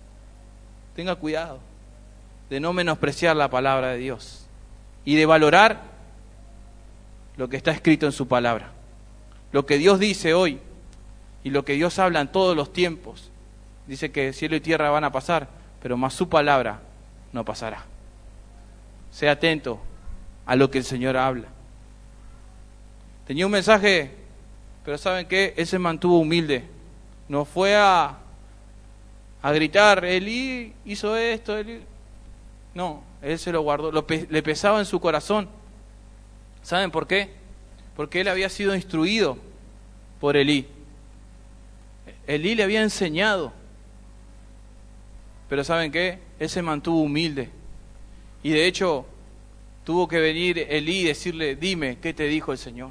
de no menospreciar la palabra de Dios y de valorar lo que está escrito en su palabra, lo que Dios dice hoy y lo que Dios habla en todos los tiempos. Dice que cielo y tierra van a pasar, pero más su palabra no pasará. Sea atento a lo que el Señor habla. Tenía un mensaje, pero ¿saben qué? Él se mantuvo humilde. No fue a gritar, Elí hizo esto, Elí. No, él se lo guardó, le pesaba en su corazón. ¿Saben por qué? Porque él había sido instruido por Elí. Elí le había enseñado. Pero ¿saben qué? Él se mantuvo humilde. Y de hecho, tuvo que venir Elí y decirle, dime, ¿qué te dijo el Señor?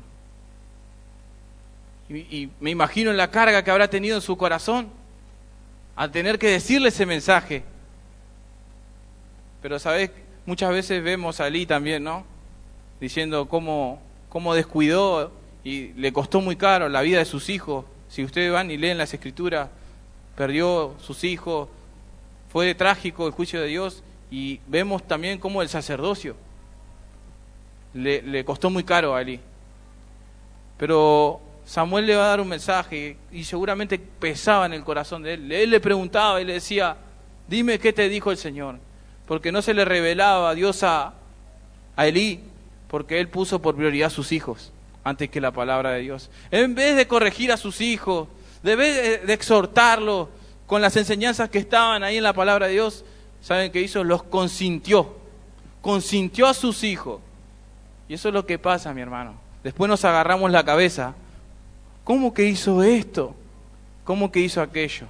Y me imagino la carga que habrá tenido en su corazón al tener que decirle ese mensaje. Pero, ¿sabes? Muchas veces vemos a Elí también, ¿no? Diciendo cómo descuidó y le costó muy caro la vida de sus hijos. Si ustedes van y leen las Escrituras, perdió sus hijos, fue trágico el juicio de Dios, y vemos también cómo el sacerdocio le costó muy caro a Elí. Pero Samuel le va a dar un mensaje y seguramente pesaba en el corazón de él. Él le preguntaba y le decía, dime qué te dijo el Señor, porque no se le revelaba a Dios a Elí, porque él puso por prioridad a sus hijos antes que la palabra de Dios. En vez de corregir a sus hijos, de exhortarlos con las enseñanzas que estaban ahí en la palabra de Dios, ¿saben qué hizo? Los consintió a sus hijos. Y eso es lo que pasa, mi hermano. Después nos agarramos la cabeza. ¿Cómo que hizo esto? ¿Cómo que hizo aquello?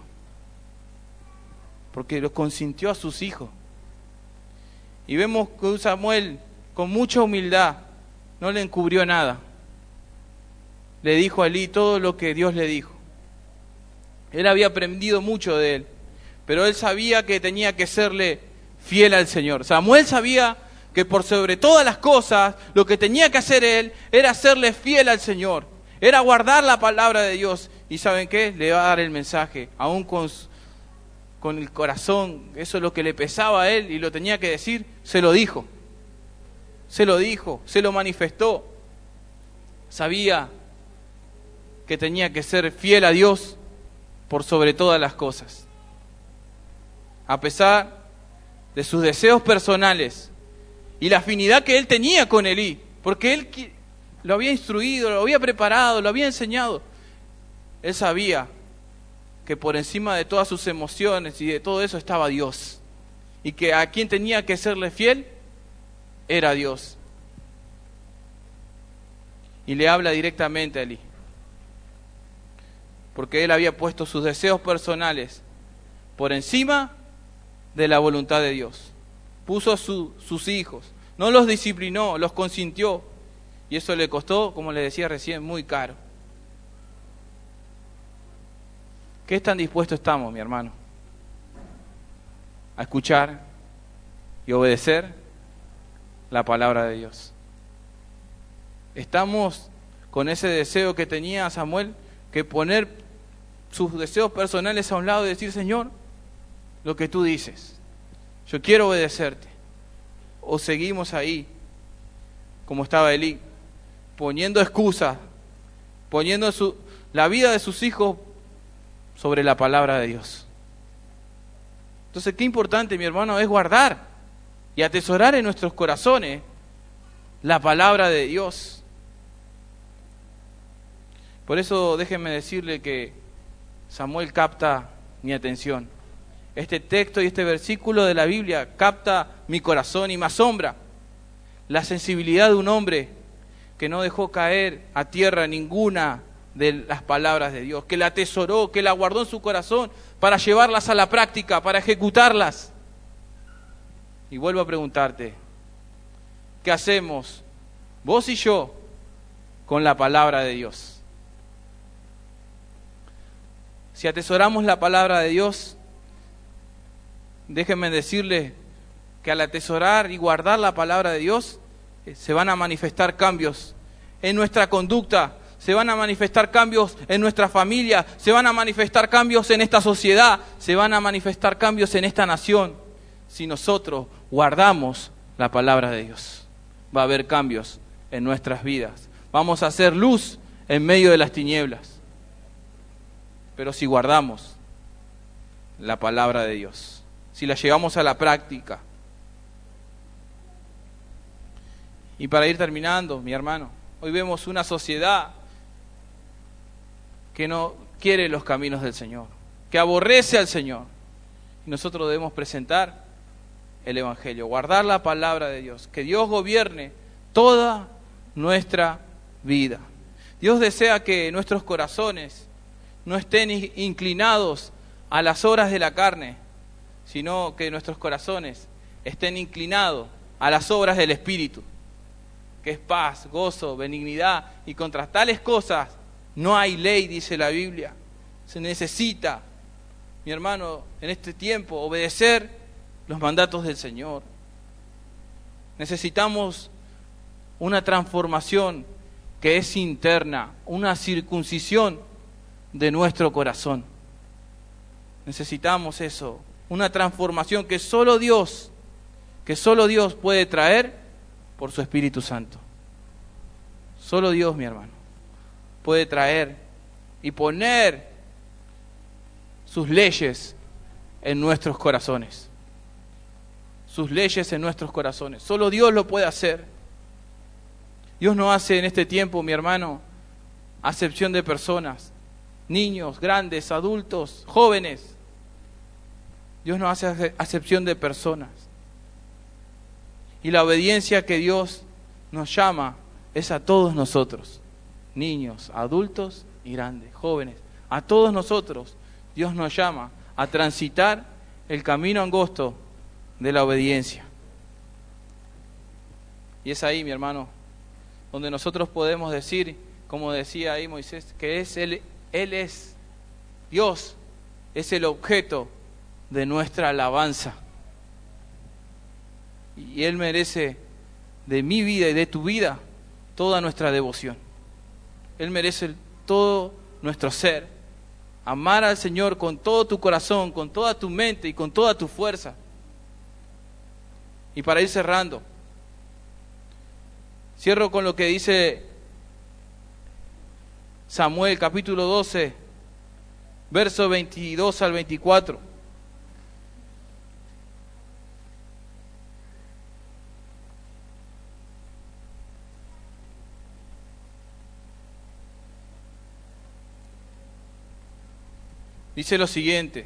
Porque los consintió a sus hijos. Y vemos que Samuel, con mucha humildad, no le encubrió nada. Le dijo a Elí todo lo que Dios le dijo. Él había aprendido mucho de él, pero él sabía que tenía que serle fiel al Señor. Samuel sabía que por sobre todas las cosas, lo que tenía que hacer él era serle fiel al Señor, era guardar la palabra de Dios. ¿Y saben qué? Le va a dar el mensaje, aún con el corazón, eso es lo que le pesaba a él y lo tenía que decir, se lo dijo, se lo manifestó. Sabía que tenía que ser fiel a Dios por sobre todas las cosas. A pesar de sus deseos personales y la afinidad que él tenía con Elí, porque él lo había instruido, lo había preparado, lo había enseñado, él sabía que por encima de todas sus emociones y de todo eso estaba Dios, y que a quien tenía que serle fiel era Dios. Y le habla directamente a Elí, porque él había puesto sus deseos personales por encima de la voluntad de Dios. Puso sus hijos, no los disciplinó, los consintió, y eso le costó, como les decía recién, muy caro. ¿Qué tan dispuestos estamos, mi hermano? A escuchar y obedecer la palabra de Dios. Estamos con ese deseo que tenía Samuel, que poner sus deseos personales a un lado y decir, Señor, lo que tú dices, yo quiero obedecerte. O seguimos ahí, como estaba Elí, poniendo excusas, poniendo la vida de sus hijos sobre la palabra de Dios. Entonces, qué importante, mi hermano, es guardar y atesorar en nuestros corazones la palabra de Dios. Por eso déjenme decirle que Samuel capta mi atención. Este texto y este versículo de la Biblia capta mi corazón y me asombra la sensibilidad de un hombre que no dejó caer a tierra ninguna de las palabras de Dios, que la atesoró, que la guardó en su corazón para llevarlas a la práctica, para ejecutarlas. Y vuelvo a preguntarte, ¿qué hacemos vos y yo con la palabra de Dios? Si atesoramos la palabra de Dios, déjenme decirles que al atesorar y guardar la palabra de Dios, se van a manifestar cambios en nuestra conducta, se van a manifestar cambios en nuestra familia, se van a manifestar cambios en esta sociedad, se van a manifestar cambios en esta nación. Si nosotros guardamos la palabra de Dios, va a haber cambios en nuestras vidas. Vamos a hacer luz en medio de las tinieblas. Pero si guardamos la palabra de Dios, si la llevamos a la práctica. Y para ir terminando, mi hermano, hoy vemos una sociedad que no quiere los caminos del Señor, que aborrece al Señor. Y nosotros debemos presentar el Evangelio, guardar la palabra de Dios, que Dios gobierne toda nuestra vida. Dios desea que nuestros corazones no estén inclinados a las obras de la carne, sino que nuestros corazones estén inclinados a las obras del Espíritu. que es paz, gozo, benignidad, y contra tales cosas no hay ley, dice la Biblia. Se necesita, mi hermano, en este tiempo, obedecer los mandatos del Señor. Necesitamos una transformación que es interna, una circuncisión de nuestro corazón. Necesitamos eso, una transformación que solo Dios puede traer por su Espíritu Santo. Solo Dios, mi hermano, puede traer y poner sus leyes en nuestros corazones. Sus leyes en nuestros corazones. Solo Dios lo puede hacer. Dios no hace en este tiempo, mi hermano, acepción de personas, niños, grandes, adultos, jóvenes. Dios no hace acepción de personas. Y la obediencia que Dios nos llama es a todos nosotros, niños, adultos y grandes, jóvenes. A todos nosotros Dios nos llama a transitar el camino angosto de la obediencia. Y es ahí, mi hermano, donde nosotros podemos decir, como decía ahí Moisés, que Él es Dios, es el objeto de nuestra alabanza. Y Él merece de mi vida y de tu vida toda nuestra devoción. Él merece todo nuestro ser. Amar al Señor con todo tu corazón, con toda tu mente y con toda tu fuerza. Y para ir cerrando, cierro con lo que dice Samuel capítulo 12, versos 22 al 24. Dice lo siguiente: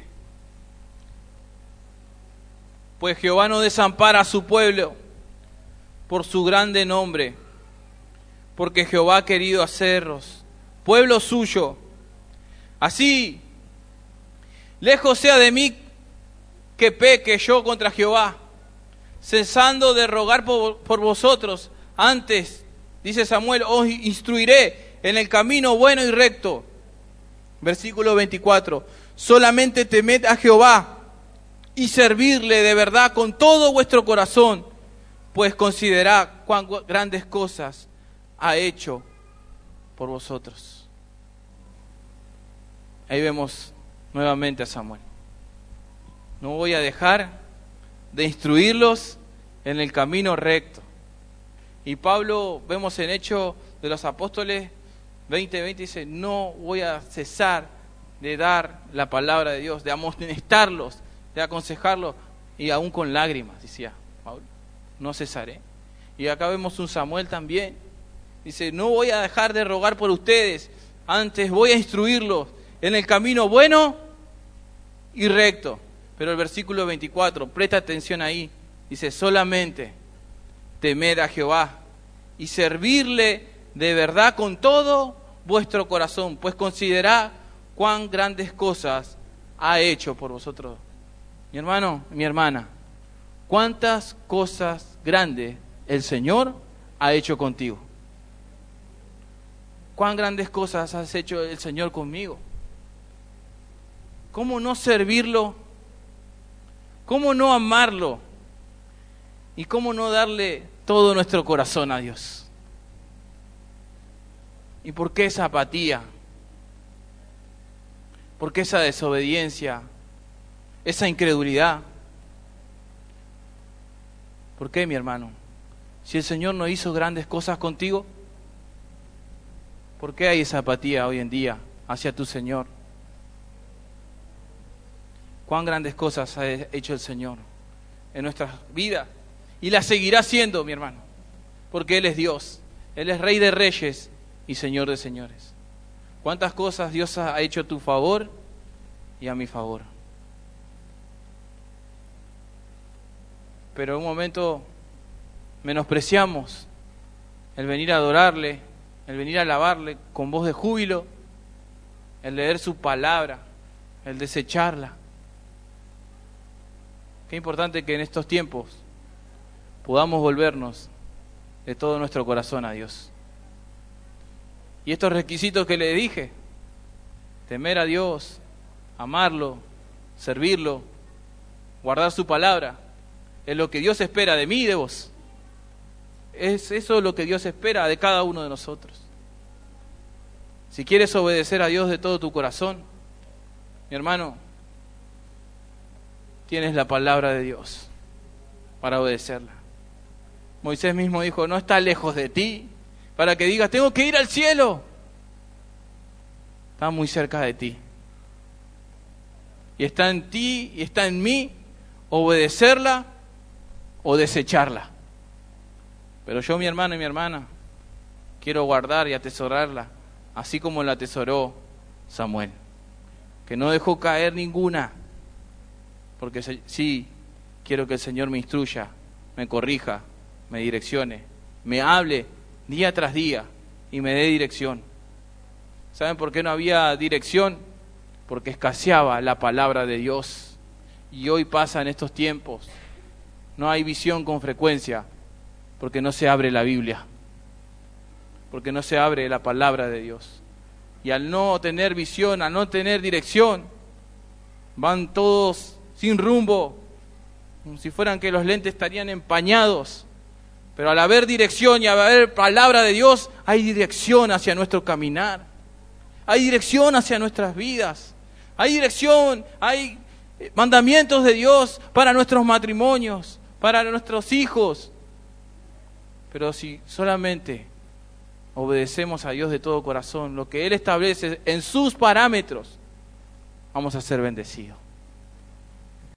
pues Jehová no desampara a su pueblo por su grande nombre, porque Jehová ha querido hacerlos pueblo suyo. Así, lejos sea de mí que peque yo contra Jehová, cesando de rogar por vosotros. Antes, dice Samuel, os instruiré en el camino bueno y recto. Versículo 24: solamente temed a Jehová y servirle de verdad con todo vuestro corazón, pues considerad cuán grandes cosas ha hecho por vosotros. Ahí vemos nuevamente a Samuel. No voy a dejar de instruirlos en el camino recto. Y Pablo, vemos en Hechos de los Apóstoles 20:20, dice: no voy a cesar de dar la palabra de Dios, de amonestarlos, de aconsejarlos, y aún con lágrimas, decía Pablo, no cesaré. Y acá vemos un Samuel también, dice: no voy a dejar de rogar por ustedes, antes voy a instruirlos en el camino bueno y recto. Pero el versículo 24, presta atención ahí, dice: solamente temed a Jehová y servirle de verdad con todo vuestro corazón, pues considerad cuán grandes cosas ha hecho por vosotros. Mi hermano, mi hermana, cuántas cosas grandes el Señor ha hecho contigo. Cuán grandes cosas has hecho el Señor conmigo. ¿Cómo no servirlo? ¿Cómo no amarlo? ¿Y cómo no darle todo nuestro corazón a Dios? ¿Y por qué esa apatía? ¿Por qué esa desobediencia? ¿Esa incredulidad? ¿Por qué, mi hermano? Si el Señor no hizo grandes cosas contigo, ¿por qué hay esa apatía hoy en día hacia tu Señor? ¿Cuán grandes cosas ha hecho el Señor en nuestras vidas? Y las seguirá haciendo, mi hermano, porque Él es Dios. Él es Rey de Reyes y Señor de Señores. ¿Cuántas cosas Dios ha hecho a tu favor y a mi favor? Pero en un momento menospreciamos el venir a adorarle, el venir a alabarle con voz de júbilo, el leer su palabra, el desecharla. Qué importante que en estos tiempos podamos volvernos de todo nuestro corazón a Dios. Y estos requisitos que le dije, temer a Dios, amarlo, servirlo, guardar su palabra, es lo que Dios espera de mí y de vos. Es eso lo que Dios espera de cada uno de nosotros. Si quieres obedecer a Dios de todo tu corazón, mi hermano, tienes la palabra de Dios para obedecerla. Moisés mismo dijo, no está lejos de ti, para que digas, tengo que ir al cielo. Está muy cerca de ti. Y está en ti y está en mí obedecerla o desecharla. Pero yo, mi hermano y mi hermana, quiero guardar y atesorarla, así como la atesoró Samuel, que no dejó caer ninguna, porque sí, quiero que el Señor me instruya, me corrija, me direccione, me hable día tras día y me dé dirección. ¿Saben por qué no había dirección? Porque escaseaba la palabra de Dios. Y hoy pasa en estos tiempos, no hay visión con frecuencia, porque no se abre la Biblia, porque no se abre la palabra de Dios. Y al no tener visión, al no tener dirección, van todos sin rumbo, como si fueran que los lentes estarían empañados. Pero al haber dirección y al haber palabra de Dios, hay dirección hacia nuestro caminar, hay dirección hacia nuestras vidas, hay dirección, hay mandamientos de Dios para nuestros matrimonios, para nuestros hijos. Pero si solamente obedecemos a Dios de todo corazón, lo que Él establece en sus parámetros, vamos a ser bendecidos.